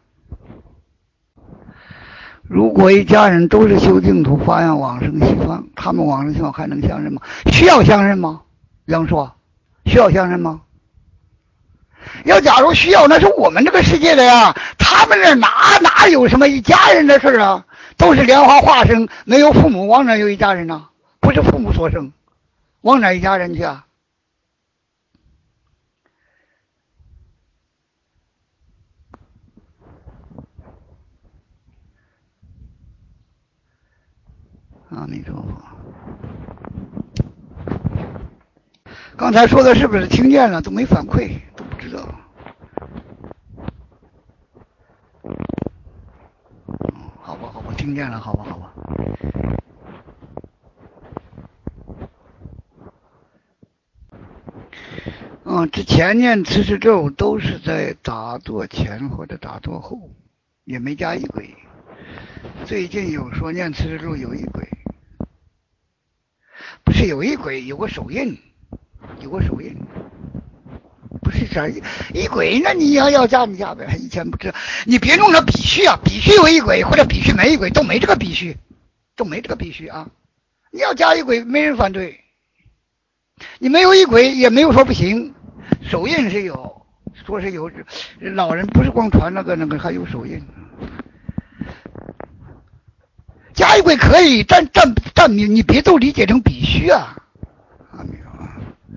如果一家人都是修净土发扬往生西方，他们往生西方还能相认吗？需要相认吗？杨说需要相认吗？要假如需要，那是我们这个世界的呀，他们这哪哪有什么一家人的事啊？都是莲花化身，没有父母，往哪有一家人呢、啊？不是父母所生。 往哪一家人去啊？阿弥陀佛。刚才说的是不是听见了？都没反馈，都不知道。好吧，好吧，听见了，好吧，好吧。嗯，之前念持持咒都是在打坐前或者打坐后，也没加仪轨。最近有说念持持咒有仪轨，不是有仪轨，有个手印，有个手印。不是这仪轨，那你要要加你加呗。以前不知道，你别弄了必须啊，必须有仪轨或者必须没仪轨，都没这个必须，都没这个必须啊。你要加仪轨，没人反对。你没有仪轨，也没有说不行。手印是有，说是有，老人不是光传那个那个，还有手印。加仪轨可以，但但但你你别都理解成必须啊。啊，没有啊。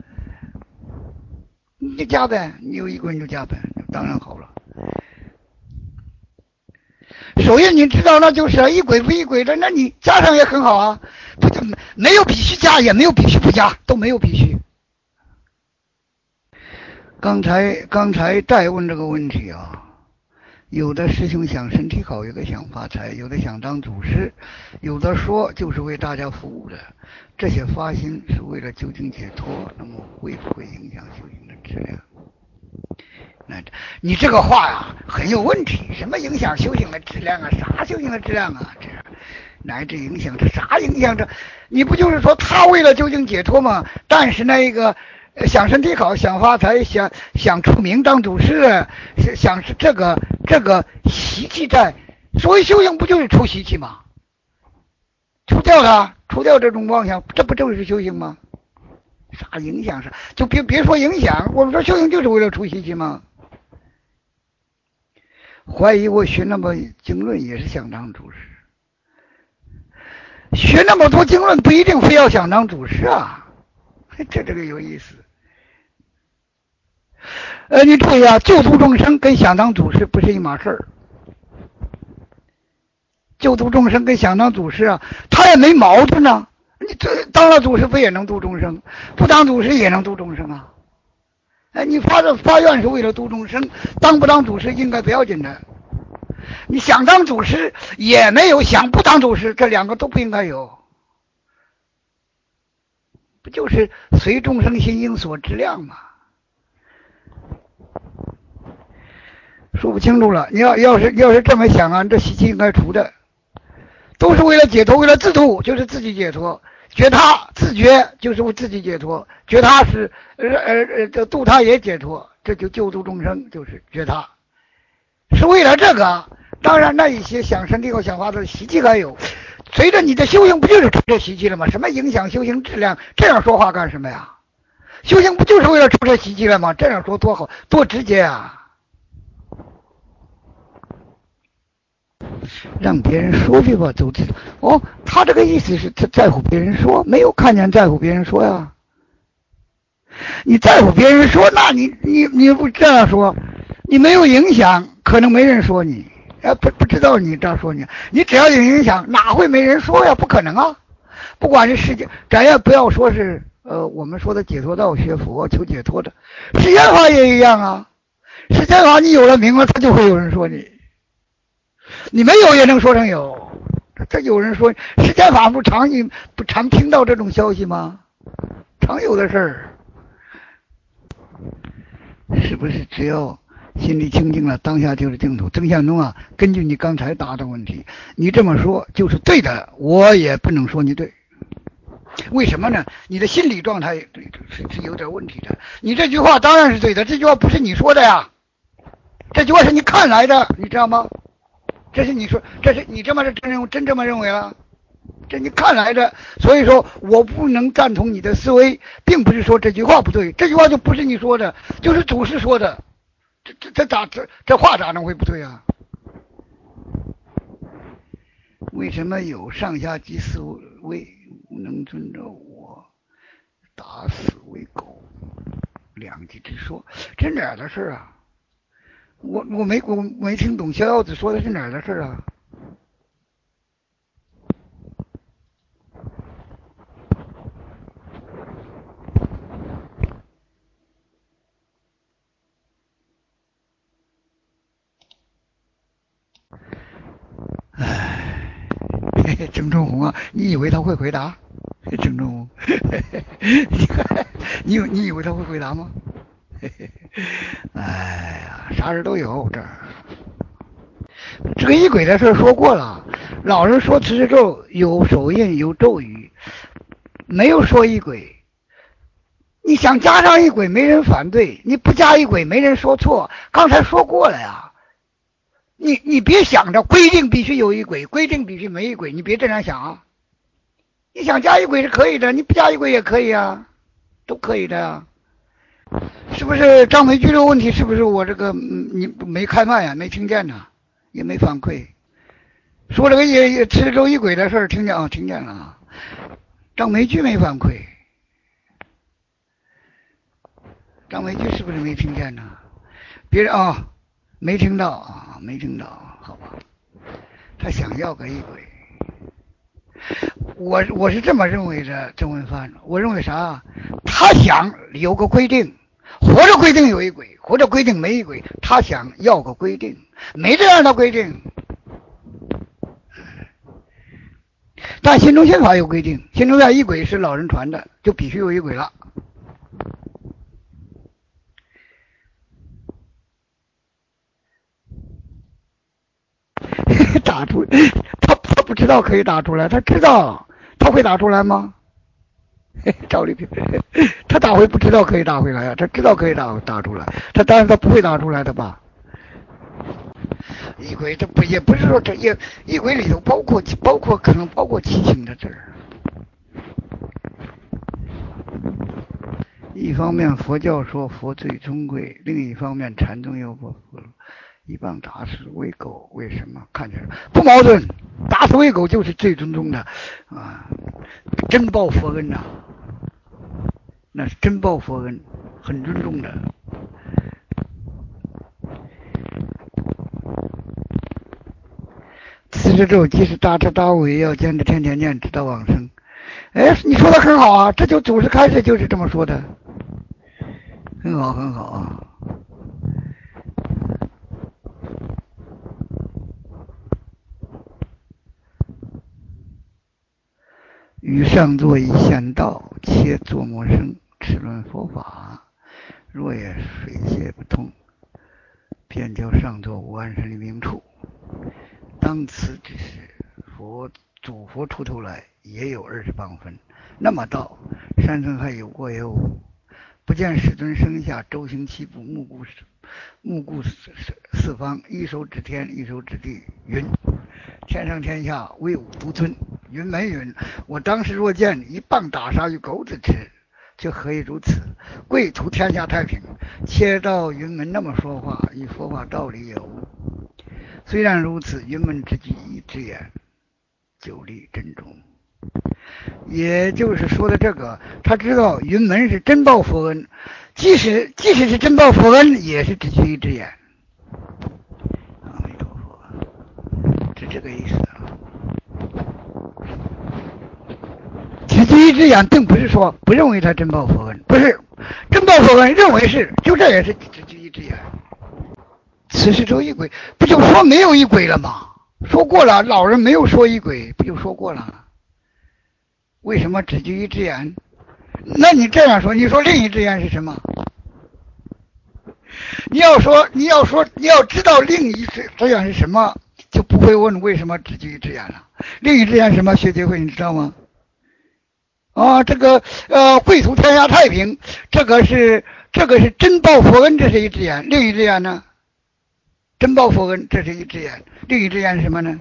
你就加呗，你有仪轨你就加呗，当然好了。手印你知道，那就是仪轨不仪轨的，那你加上也很好啊。不就没有必须加，也没有必须不加，都没有必须。刚才刚才再问这个问题啊，有的师兄想身体好，有的想发财，有的想当祖师，有的说就是为大家服务的，这些发心是为了究竟解脱，那么会不会影响修行的质量？那你这个话呀很有问题，什么影响修行的质量啊？啥修行的质量啊？这乃至影响这啥影响这？你不就是说他为了究竟解脱吗？但是那个想身体好，想发财，想想出名当祖师，想是这个这个习气在。所谓修行不就是除习气吗？除掉它，除掉这种妄想，这不就是修行吗？啥影响是？就别别说影响，我们说修行就是为了除习气吗？怀疑我学那么经论也是想当祖师，学那么多经论不一定非要想当祖师啊，这这个有意思。呃，你注意啊，救度众生跟想当祖师不是一码事儿。救度众生跟想当祖师啊，他也没矛盾啊。你这当了祖师不也能度众生？不当祖师也能度众生啊。哎，你发这发愿是为了度众生，当不当祖师应该不要紧的。你想当祖师也没有，想不当祖师，这两个都不应该有。不就是随众生心应所知量吗？说不清楚了。你要要是要是这么想啊，这习气应该除的，都是为了解脱，为了自度，就是自己解脱。觉他自觉就是为自己解脱，觉他是呃呃呃度他也解脱，这就救度众生，就是觉他，是为了这个。当然，那一些想身体和想法的习气还有，随着你的修行不就是除这习气了吗？什么影响修行质量？这样说话干什么呀？修行不就是为了除这习气了吗？这样说多好，多直接啊！让别人说句话走这哦，他这个意思是他在乎别人说，没有看见在乎别人说呀。你在乎别人说，那你你你不这样说，你没有影响，可能没人说你，哎，不不知道你这样说你，你只要有影响，哪会没人说呀？不可能啊！不管是世界，咱也不要说是呃我们说的解脱道学佛求解脱的，世间法也一样啊。世间法你有了名了，他就会有人说你。你没有也能说成有，这有人说世间法不常你不常听到这种消息吗？常有的事儿，是不是？只要心里清净了，当下就是净土。曾向东啊，根据你刚才答的问题，你这么说就是对的，我也不能说你对。为什么呢？你的心理状态是是有点问题的。你这句话当然是对的，这句话不是你说的呀，这句话是你看来的，你知道吗？这是你说，这是你这么真认真这么认为了，这你看来的。所以说我不能赞同你的思维，并不是说这句话不对，这句话就不是你说的，就是祖师说的，这这这咋这这话咋能会不对啊？为什么有上下级思维能遵照我？ 打死为狗，两极之说，这哪儿的事啊？我我没我没听懂逍遥子说的是哪儿的事啊？唉，郑中红啊，你以为他会回答？郑中红，你你以为他会回答吗？哎呀，啥事都有这儿。这个异鬼的事说过了，老人说持咒有手印有咒语，没有说异鬼。你想加上异鬼，没人反对；你不加异鬼，没人说错。刚才说过了呀。你你别想着规定必须有异鬼，规定必须没异鬼，你别这样想啊。你想加异鬼是可以的，你不加异鬼也可以啊，都可以的呀。是不是张培居的问题？是不是我这个你没开麦呀？没听见呢，也没反馈。说这个也也吃周异鬼的事儿，听见啊？听见了啊。张培居没反馈，张培居是不是没听见呢？别人啊，没听到啊，没听到，好吧？他想要个异鬼。我我是这么认为的，郑文帆，我认为啥？他想有个规定，活着规定有一轨，活着规定没一轨，他想要个规定，没这样的规定。但新中宪法有规定，新中宪一轨是老人传的，就必须有一轨了。打出他他不知道可以打出来，他知道他会打出来吗？赵丽萍，他打回不知道可以打回来啊，他知道可以打打出来，他当然他不会打出来的吧？异轨这不也不是说这也异轨里头包括包括可能包括七情的字儿。一方面佛教说佛最尊贵，另一方面禅宗又不服，一棒打死为狗，为什么？看起来不矛盾，打死为狗就是最尊重的啊，真报佛恩呐、啊，那是真报佛恩，很尊重的。辞职之后，即使大彻大悟，也要坚持天天念，直到往生。哎，你说的很好啊，这就祖师开始就是这么说的，很好，很好啊。于上座以显道，且作莫生，持论佛法。若也水泄不通，便教上座无安身立命处。当此之时，佛祖佛出头来，也有二十棒分。那么道，山村还有过也无？不见世尊生下，周行七步，目顾目顾四方，一手指天，一手指地，云：天上天下，唯吾独尊。云门云：我当时若见一棒打杀于狗子吃，就何以如此？贵图天下太平。切道云门那么说话，与佛法道理有无？虽然如此，云门之句一只眼，久立真中。也就是说的这个，他知道云门是真报佛恩，即使即使是真报佛恩，也是只需一只眼。阿弥陀佛，是这个意思啊。只需一只眼，并不是说不认为他真报佛恩，不是真报佛恩，认为是，就这也是只需一只眼。此时周一鬼，不就说没有一鬼了吗？说过了，老人没有说一鬼，不就说过了？为什么只具一只眼？那你这样说，你说另一只眼是什么？你要说，你要说，你要知道另一只眼是什么，就不会问为什么只具一只眼了。另一只眼是什么？学结会你知道吗？啊，这个呃，贵图天下太平，这个是这个是真报佛恩，这是一只眼。另一只眼呢？真报佛恩，这是一只眼。另一只眼是什么呢？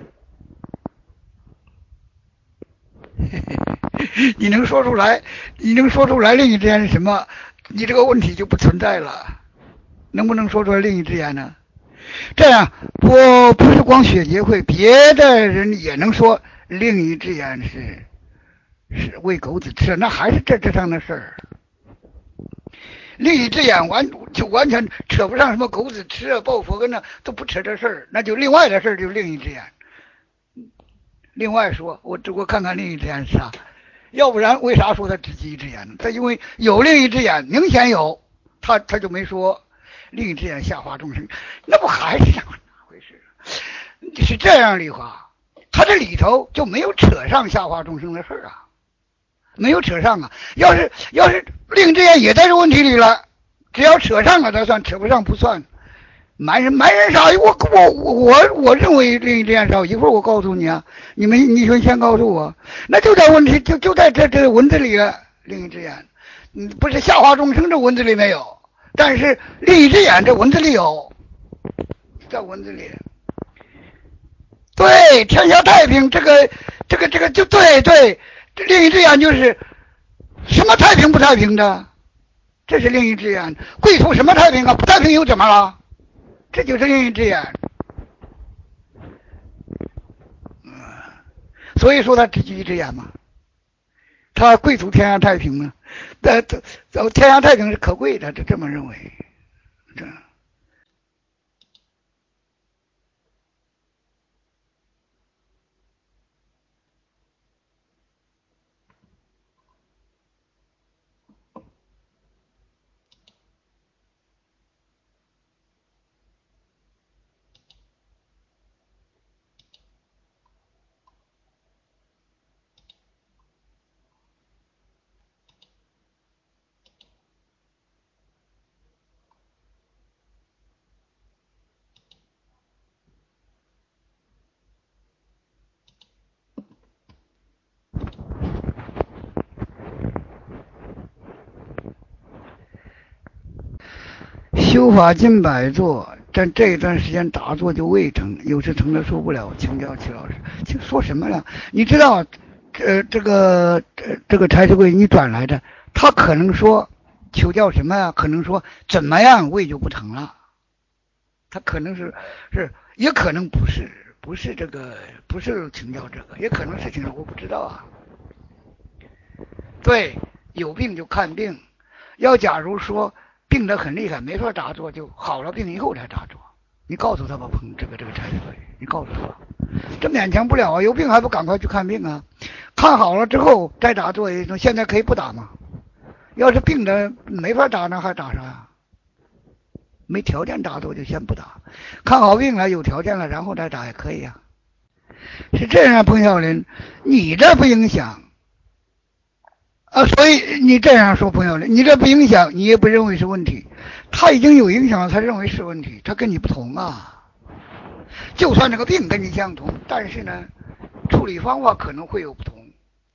你能说出来？你能说出来另一只眼是什么？你这个问题就不存在了。能不能说出来另一只眼呢？这样，我不是光雪结会，别的人也能说另一只眼是是喂狗子吃，那还是政治上的事儿。另一只眼完就完全扯不上什么狗子吃啊、抱佛跟那都不扯这事儿，那就另外的事儿，就另一只眼。另外说，我只我看看另一只眼是啥，要不然为啥说他只记一只眼呢？他因为有另一只眼，明显有，他他就没说另一只眼下化众生，那不还是哪回事？是这样的话，他这里头就没有扯上下化众生的事儿啊。没有扯上啊！要是要是另一只眼也在这问题里了，只要扯上了才算，扯不上不算。瞒人瞒人啥？我我我我认为另一只眼少，一会儿我告诉你啊，你们你先先告诉我，那就在问题就就在这这文字里了。另一只眼，嗯，不是下化众生这文字里没有，但是另一只眼这文字里有，在文字里。对，天下太平，这个这个这个就对对。另一只眼就是什么太平不太平的，这是另一只眼。贵族什么太平啊？不太平又怎么了？这就是另一只眼。嗯，所以说他只举一只眼嘛。他贵族天下太平嘛？这这天下太平是可贵的，就这么认为。这。修法近百座，但这一段时间打坐就未成，有时成的受不了，请教齐老师。就说什么了？你知道，呃，这个这这个柴师贵你转来的，他可能说求教什么呀？可能说怎么样胃就不疼了？他可能是是，也可能不是，不是这个，不是请教这个，也可能是请教，我不知道啊。对，有病就看病。要假如说病得很厉害，没法打坐，就好了病以后才打坐。你告诉他吧，朋这个这个柴师贵，你告诉他吧，这勉强不了啊。有病还不赶快去看病啊？看好了之后再打坐，现在可以不打吗？要是病的没法打，那还打啥呀？没条件打坐就先不打，看好病了有条件了然后再打也可以啊。是这样，彭小林，你这不影响啊，所以你这样说，朋友，你这不影响，你也不认为是问题，他已经有影响了，他认为是问题，他跟你不同啊。就算这个病跟你相同，但是呢，处理方法可能会有不同。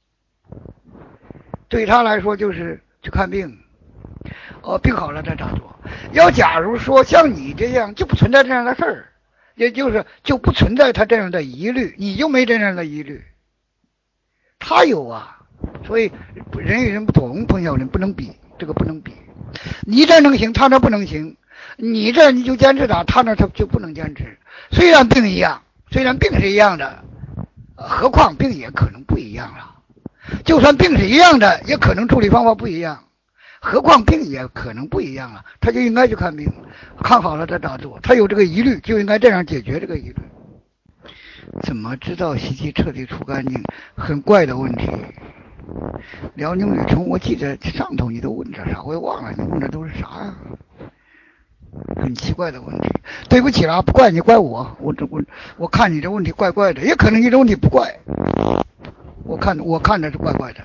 对他来说就是去看病，哦，病好了再打坐。要假如说像你这样，就不存在这样的事儿，也就是就不存在他这样的疑虑，你就没这样的疑虑，他有啊。所以人与人不同，彭小林不能比，这个不能比。你这能行，他那不能行。你这你就坚持打，他那他就不能坚持。虽然病一样，虽然病是一样的，何况病也可能不一样了。就算病是一样的，也可能处理方法不一样。何况病也可能不一样了，他就应该去看病，看好了再打坐。他有这个疑虑，就应该这样解决这个疑虑。怎么知道习气彻底除干净？很怪的问题。辽宁旅程，我记得上头你都问这啥，我也忘了你问的都是啥呀、啊？很奇怪的问题。对不起了，不怪你，怪我。我这我我看你这问题怪怪的，也可能你这问题不怪。我看我看着是怪怪的。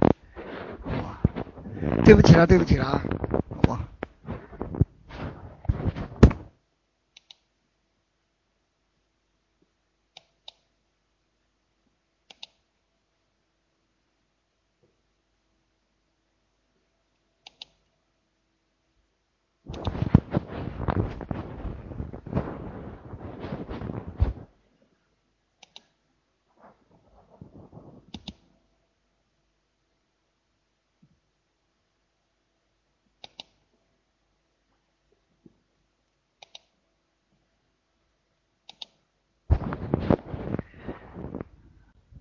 对不起了，对不起了，我。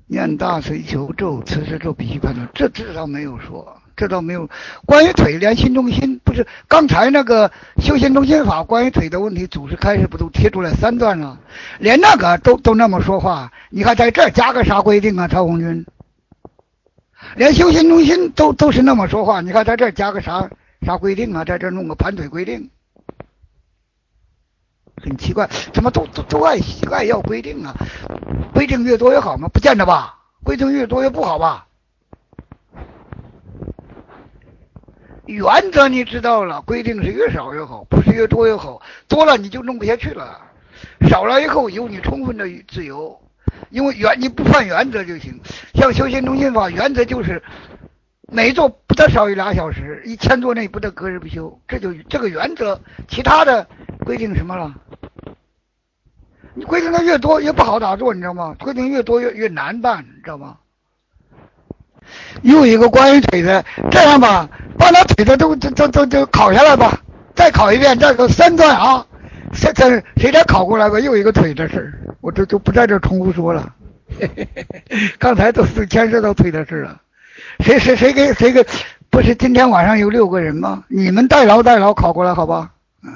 念大垂求咒，此时咒必须判断，这这倒没有说，这倒没有。关于腿，连心中心不是刚才那个修行中心法关于腿的问题，祖师开始不都贴出来三段了？连那个都都那么说话，你看在这儿加个啥规定啊？曹红军，连修行中心都都是那么说话，你看在这儿加个啥啥规定啊？在这儿弄个盘腿规定，很奇怪，怎么都都都爱爱要规定啊？规定越多越好吗？不见得吧？规定越多越不好吧？原则你知道了，规定是越少越好，不是越多越好。多了你就弄不下去了，少了以后有你充分的自由，因为原你不犯原则就行。像修行中心法，原则就是每座不得少于俩小时，一千座内不得隔日不休，这就这个原则。其他的规定什么了？你规定的越多越不好打坐，你知道吗？规定越多越越难办，你知道吗？又一个关于腿的，这样吧，把那腿的都都都都都考下来吧，再考一遍，再个三段啊，这这谁再考过来吧？又一个腿的事儿，我这就不在这重复说了。刚才都是牵涉到腿的事了。谁谁谁给谁给？不是今天晚上有六个人吗？你们代劳代劳考过来，好吧？嗯。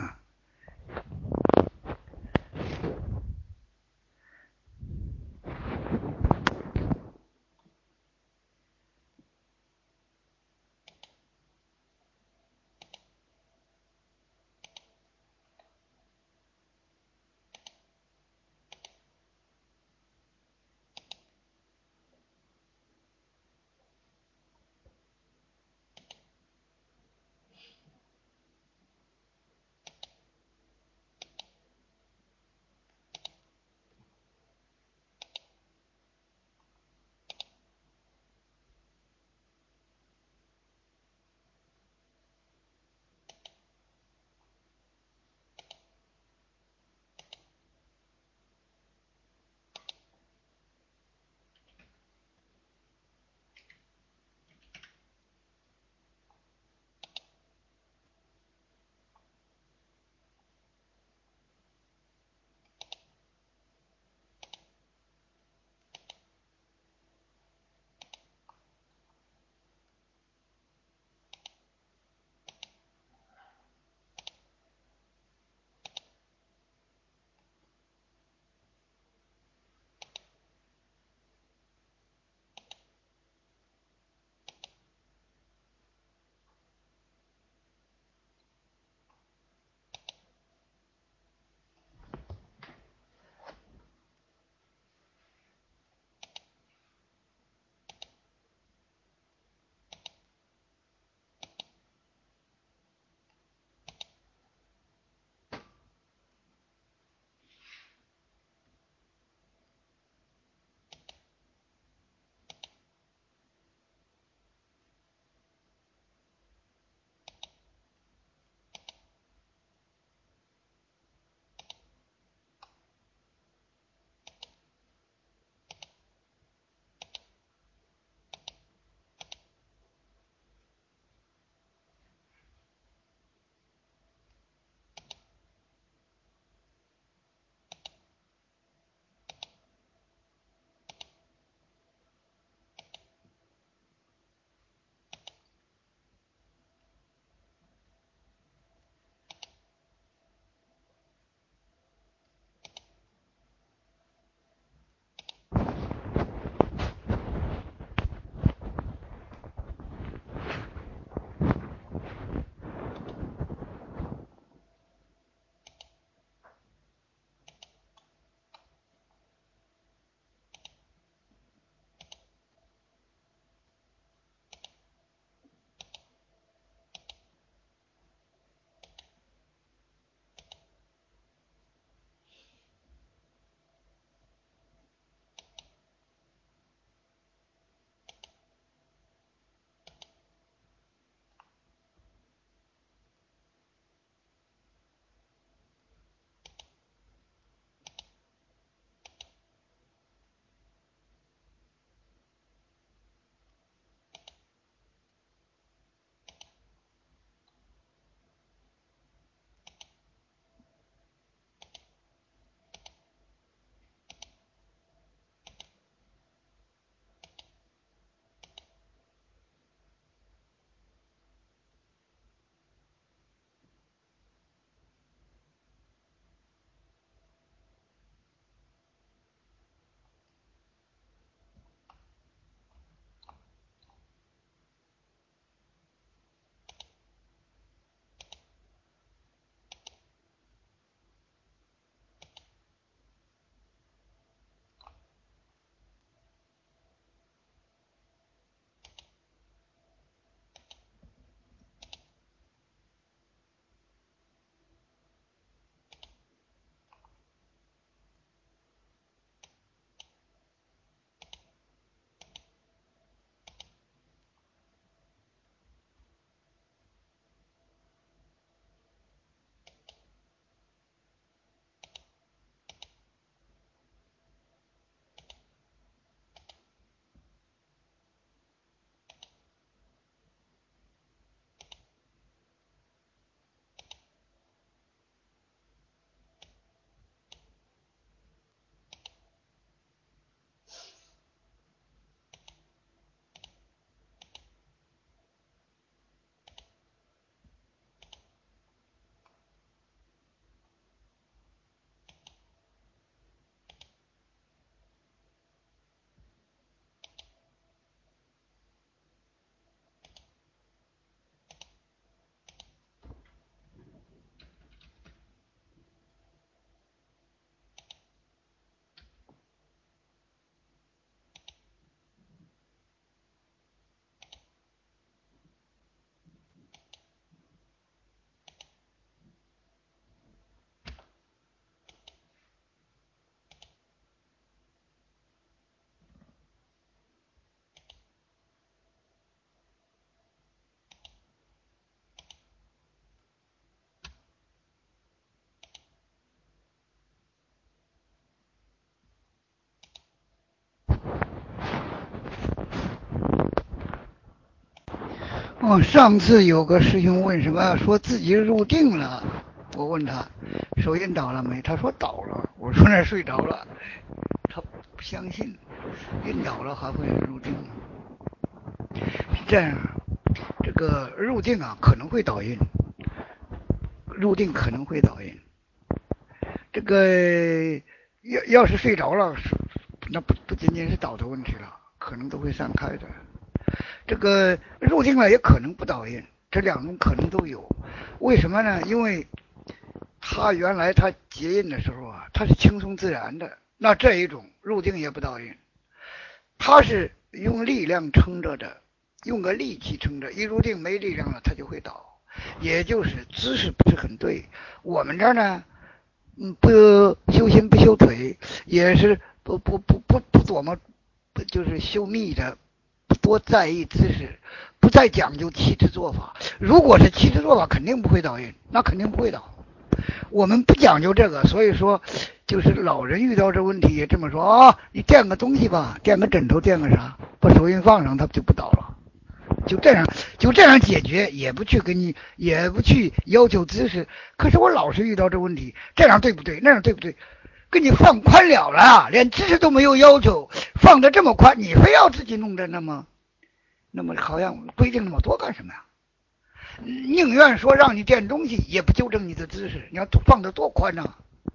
哦，上次有个师兄问什么，说自己入定了，我问他手印倒了没，他说倒了，我说那睡着了，他不相信，印倒了还会入定吗？是这样，这个入定啊可能会倒印，入定可能会倒印，这个要要是睡着了，那不不仅仅是倒的问题了，可能都会散开的。这个入定了也可能不倒印，这两种可能都有。为什么呢？因为他原来他结印的时候啊，他是轻松自然的，那这一种入定也不倒印，他是用力量撑着的，用个力气撑着，一入定没力量了，他就会倒，也就是姿势不是很对。我们这儿呢，嗯，不修心不修腿，也是不不不不不琢磨，就是修密的，不多在意姿势，不再讲究气质做法。如果是气质做法，肯定不会倒印，那肯定不会倒。我们不讲究这个，所以说，就是老人遇到这问题也这么说啊，你垫个东西吧，垫个枕头，垫个啥，把手印放上，它就不倒了。就这样，就这样解决，也不去给你，也不去要求姿势。可是我老是遇到这问题，这样对不对？那样对不对？给你放宽了了，连姿势都没有要求，放的这么宽，你非要自己弄的那么，那么好像规定那么多干什么呀？宁愿说让你垫东西，也不纠正你的姿势，你要放的多宽呢、啊？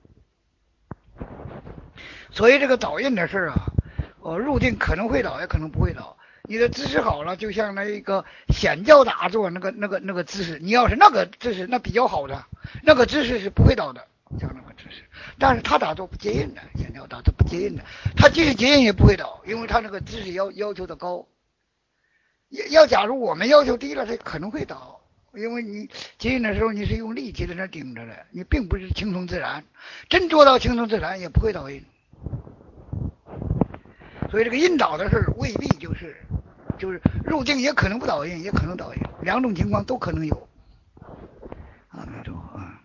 所以这个倒印的事啊，呃，入定可能会倒，也可能不会倒。你的姿势好了，就像那一个显教打坐那个那个那个姿势，你要是那个姿势，那比较好的，那个姿势是不会倒的，像那个姿势。但是他打坐不结印的，显教打坐不结印的，他即使结印也不会倒，因为他那个姿势要要求的高。要假如我们要求低了，他可能会倒。因为你结印的时候你是用力气在那顶着的，你并不是轻松自然，真做到轻松自然也不会倒印。所以这个印倒的事未必就是就是入定，也可能不倒印，也可能倒印，两种情况都可能有。啊，没错啊。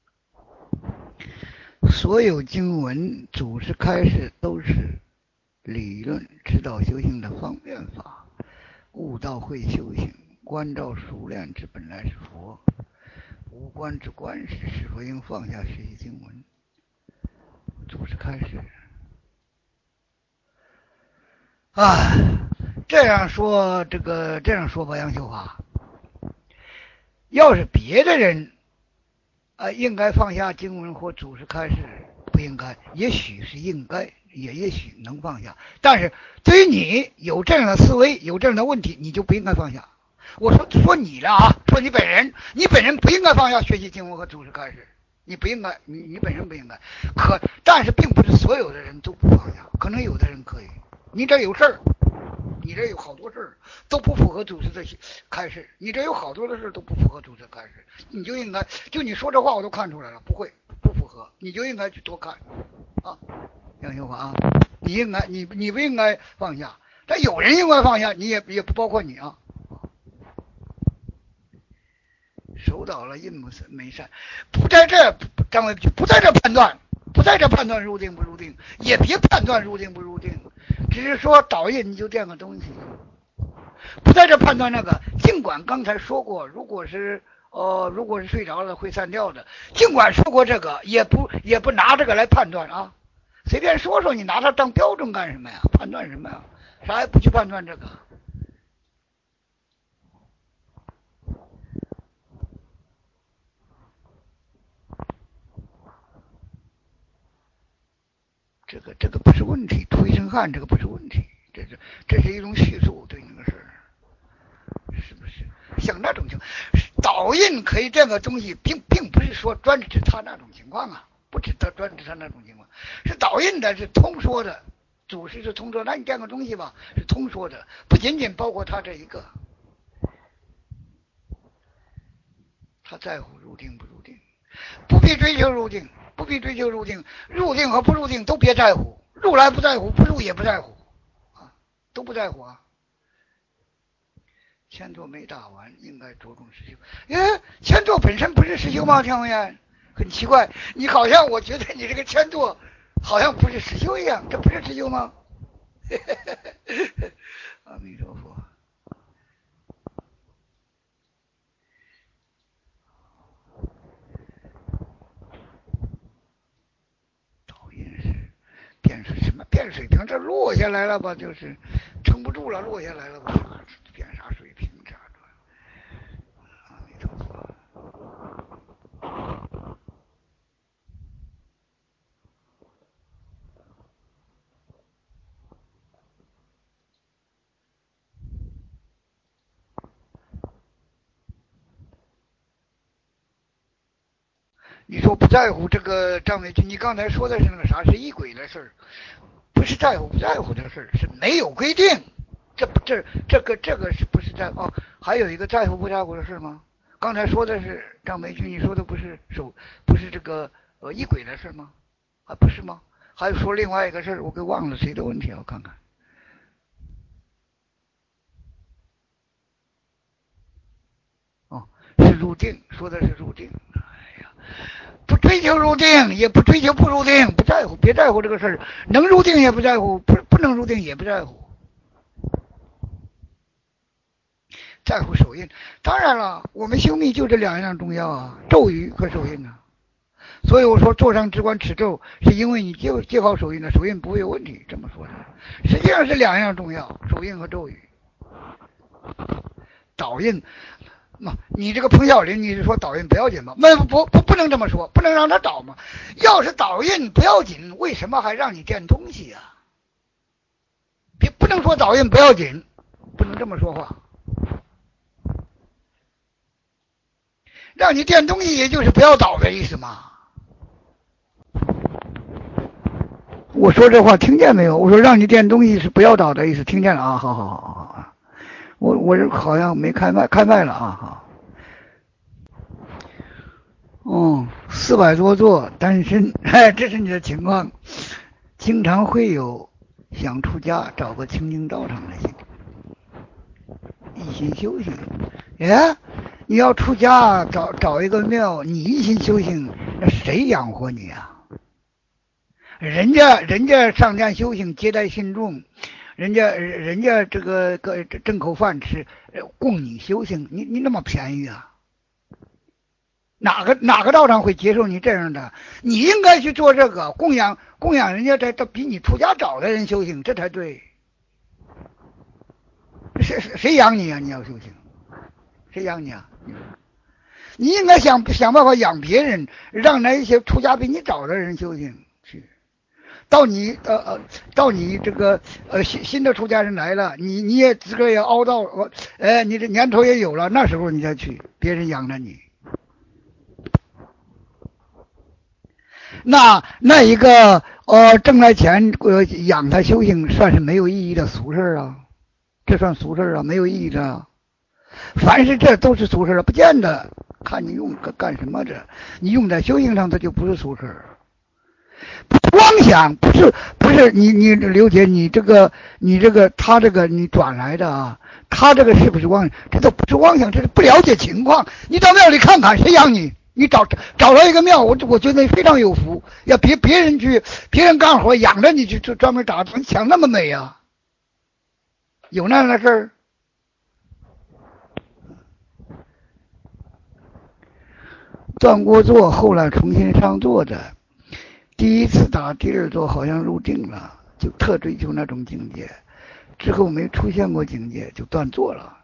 所有经文祖师开示都是理论指导修行的方便法，悟道会修行，观照熟练之本来是佛，无关之观是是否应放下学习经文。祖师开示啊，这样说这个这样说吧，杨秀华，要是别的人啊、呃，应该放下经文或祖师开示，不应该，也许是应该，也也许能放下，但是对于你有这样的思维，有这样的问题，你就不应该放下。我说说你了啊，说你本人，你本人不应该放下学习经文和祖师开示，你不应该，你你本身不应该。可但是并不是所有的人都不放下，可能有的人可以。你这有事儿，你这有好多事儿都不符合祖师的开示，你这有好多的事都不符合祖师开示，你就应该，就你说这话我都看出来了，不会不符合，你就应该去多看啊，杨秀华啊，你应该你你不应该放下，但有人应该放下，你也也不包括你啊。手倒了印不没善，不在这，张伟不在这判断，不在这判断入定不入定，也别判断入定不入定，只是说倒印你就垫个东西，不在这判断那个。尽管刚才说过，如果是呃如果是睡着了会散掉的，尽管说过这个，也不也不拿这个来判断啊，随便说说，你拿它当标准干什么呀？判断什么呀？啥也不去判断这个。这个这个不是问题，出一身汗这个不是问题，这是这是一种叙述对那个事儿，是不是？像那种情况，倒印可以这个东西，并并不是说专指他那种情况啊，不指他专指他那种情况，是倒印的是通说的，祖师是通说，那你垫个东西吧，是通说的，不仅仅包括他这一个，他在乎入定不入定，不必追求入定，不必追求入定，入定和不入定都别在乎，入来不在乎，不入也不在乎，啊，都不在乎啊。千座没打完，应该着重实修。哎，千座本身不是实修吗？田文彦，很奇怪，你好像我觉得你这个千座好像不是实修一样，这不是实修吗？阿弥陀佛。 变水什么变水平？这落下来了吧，就是撑不住了，落下来了吧？变啥水平？这阿弥陀佛。你说不在乎这个张伟军，你刚才说的是那个啥，是异轨的事儿，不是在乎不在乎这个事儿，是没有规定。这不这这个这个是不是在哦？还有一个在乎不在乎的事吗？刚才说的是张梅军，你说的不是手不是这个呃异轨的事吗？啊，不是吗？还有说另外一个事儿，我给忘了谁的问题，我看看。哦，是入定，说的是入定。哎呀，不追求入定，也不追求不入定，不在乎，别在乎这个事儿。能入定也不在乎，不不能入定也不在乎。在乎手印，当然了，我们修密就这两样重要啊，咒语和手印呢、啊。所以我说坐上只管持咒，是因为你接接好手印了，手印不会有问题，这么说的。实际上是两样重要，手印和咒语。导印，嘛，你这个彭小林，你是说导印不要紧吗？没不不不能这么说，不能让他导嘛。要是导印不要紧，为什么还让你垫东西啊？别不能说导印不要紧，不能这么说话。让你垫东西，也就是不要倒的意思嘛。我说这话听见没有？我说让你垫东西是不要倒的意思，听见了啊？好好好好，我我这好像没开麦，开麦了啊！好，哦，四百多座单身，哎，这是你的情况，经常会有想出家找个清净道场的心，一心修行。哎，你要出家找找一个庙，你一心修行，那谁养活你啊？人家人家上殿修行，接待信众，人家人家这个个挣口饭吃，供你修行，你你那么便宜啊？哪个哪个道场会接受你这样的？你应该去做这个供养供养人家，这这比你出家找的人修行，这才对。谁谁养你啊？你要修行，谁养你啊？你应该想想办法养别人，让那一些出家比你早的人修行去。到你呃呃，到你这个呃新新的出家人来了，你你也资格也熬到，哎，你这年头也有了，那时候你再去，别人养着你。那那一个呃挣来钱呃养他修行，算是没有意义的俗事啊，这算俗事啊，没有意义的。凡是这都是俗事，不见得看你用干什么这，你用在修行上，它就不是俗事。妄想不是不是你你刘姐，你这个你这个他这个你转来的啊，他这个是不是妄想？这都不是妄想，这是不了解情况。你到庙里看看，谁养你？你找找到一个庙，我我觉得非常有福。要别别人去，别人干活养着你去，就专门打，你想那么美啊？有那样的事儿？断过座，后来重新上座的，第一次打第二座好像入定了，就特追求那种境界，之后没出现过境界就断座了。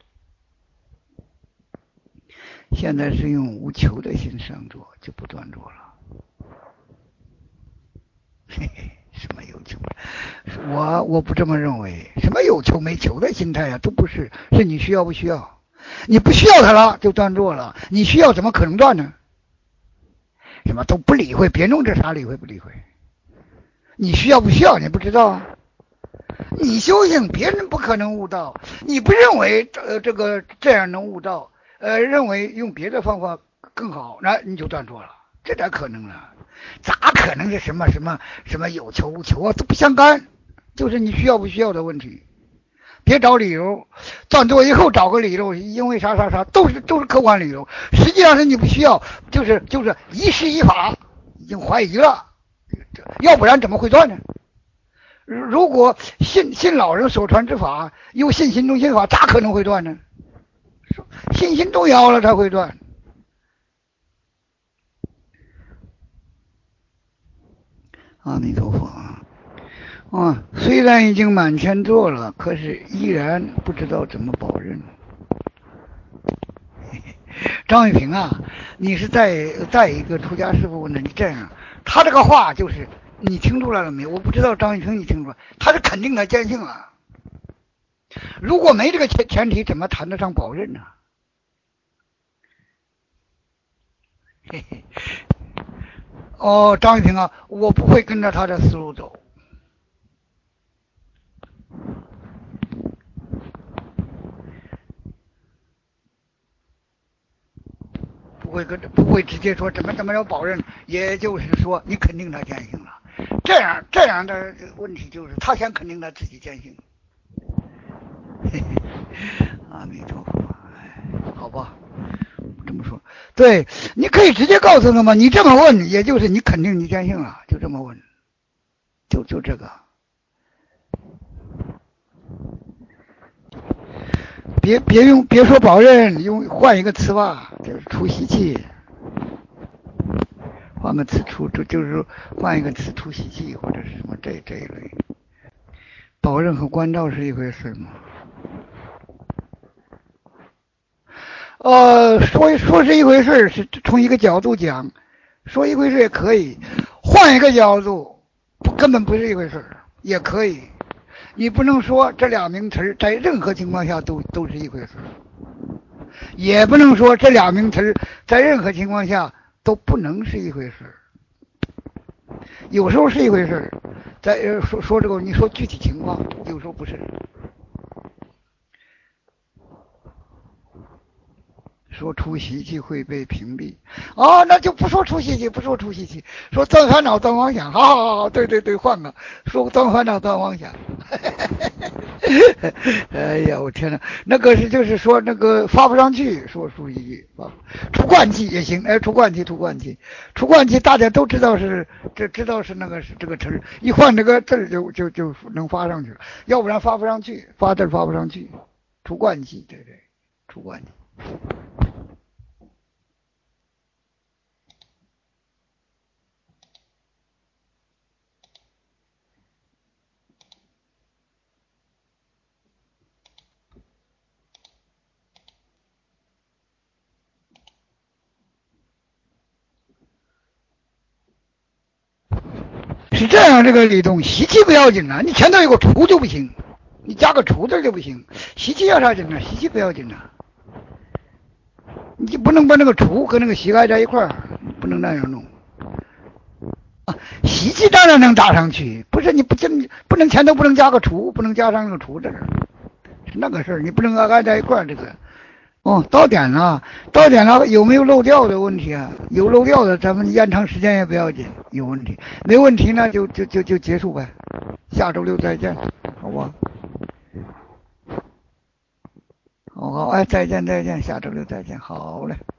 现在是用无求的心上座，就不断座了。嘿嘿，什么有求？我我不这么认为，什么有求没求的心态啊，都不是，是你需要不需要？你不需要它了，就断座了。你需要，怎么可能断呢？什么都不理会，别弄这啥理会不理会？你需要不需要？你不知道啊？你修行，别人不可能悟道。你不认为呃这个这样能悟道，呃，认为用别的方法更好，那你就断错了，这咋可能呢？咋可能是什么什么什么有求无求啊？都不相干，就是你需要不需要的问题。别找理由，断座以后找个理由，因为啥啥啥，都是都是客观理由。实际上是你不需要，就是就是一事一法，已经怀疑了，要不然怎么会断呢？如果信信老人所传之法，又信心中心法，咋可能会断呢？信心动摇了才会断。阿弥陀佛。 啊，虽然已经满千做了，可是依然不知道怎么保任。张玉平啊，你是在在一个出家师傅问的，你这样，他这个话就是你听出来了没有？我不知道张玉平你听出来，他是肯定的坚信了。如果没这个前前提，怎么谈得上保任呢？嘿嘿。哦，张玉平啊，我不会跟着他的思路走。不会跟不会直接说怎么怎么要保任，也就是说你肯定他坚信了。这样这样的问题就是他先肯定他自己坚信。嘿嘿，阿弥陀佛，好吧，这么说，对，你可以直接告诉他嘛，你这么问，也就是你肯定你坚信了，就这么问，就就这个，别别用别说保任，用换一个词吧，就是出习气。换个词出，就就是换一个词出习气或者是什么这这一类。保任和关照是一回事吗？呃，说说是一回事，是从一个角度讲，说一回事也可以，换一个角度，不根本不是一回事，也可以。你不能说这俩名词在任何情况下都都是一回事，也不能说这俩名词在任何情况下都不能是一回事。有时候是一回事，在说说这个，你说具体情况，有时候不是。说出习气会被屏蔽，哦，那就不说出习气，不说出习气，说断烦恼断妄想，好好好好，对对对，换个说断烦恼断妄想。哎呀，我天哪，那个是就是说那个发不上去，说出习气，出惯气也行，哎，出惯气，出惯气，出惯气，大家都知道是这知道是那个是这个词，一换这个字就就就能发上去了，要不然发不上去，发字发不上去，出惯气，对对，出惯气。是这样，这个李东，习气不要紧啊，你前头有个除就不行，你加个除字就不行。习气要啥紧啊？习气不要紧啊，你就不能把那个除和那个习挨在一块儿，不能那样弄。啊，习气当然能加上去，不是你不能不能前头不能加个除，不能加上那个除字，是那个事儿，你不能挨在一块儿这个。哦，到点了，到点了，有没有漏掉的问题啊？有漏掉的，咱们延长时间也不要紧，有问题，没问题那就就就就结束呗，下周六再见，好吧？好好，哎，再见再见，下周六再见，好嘞。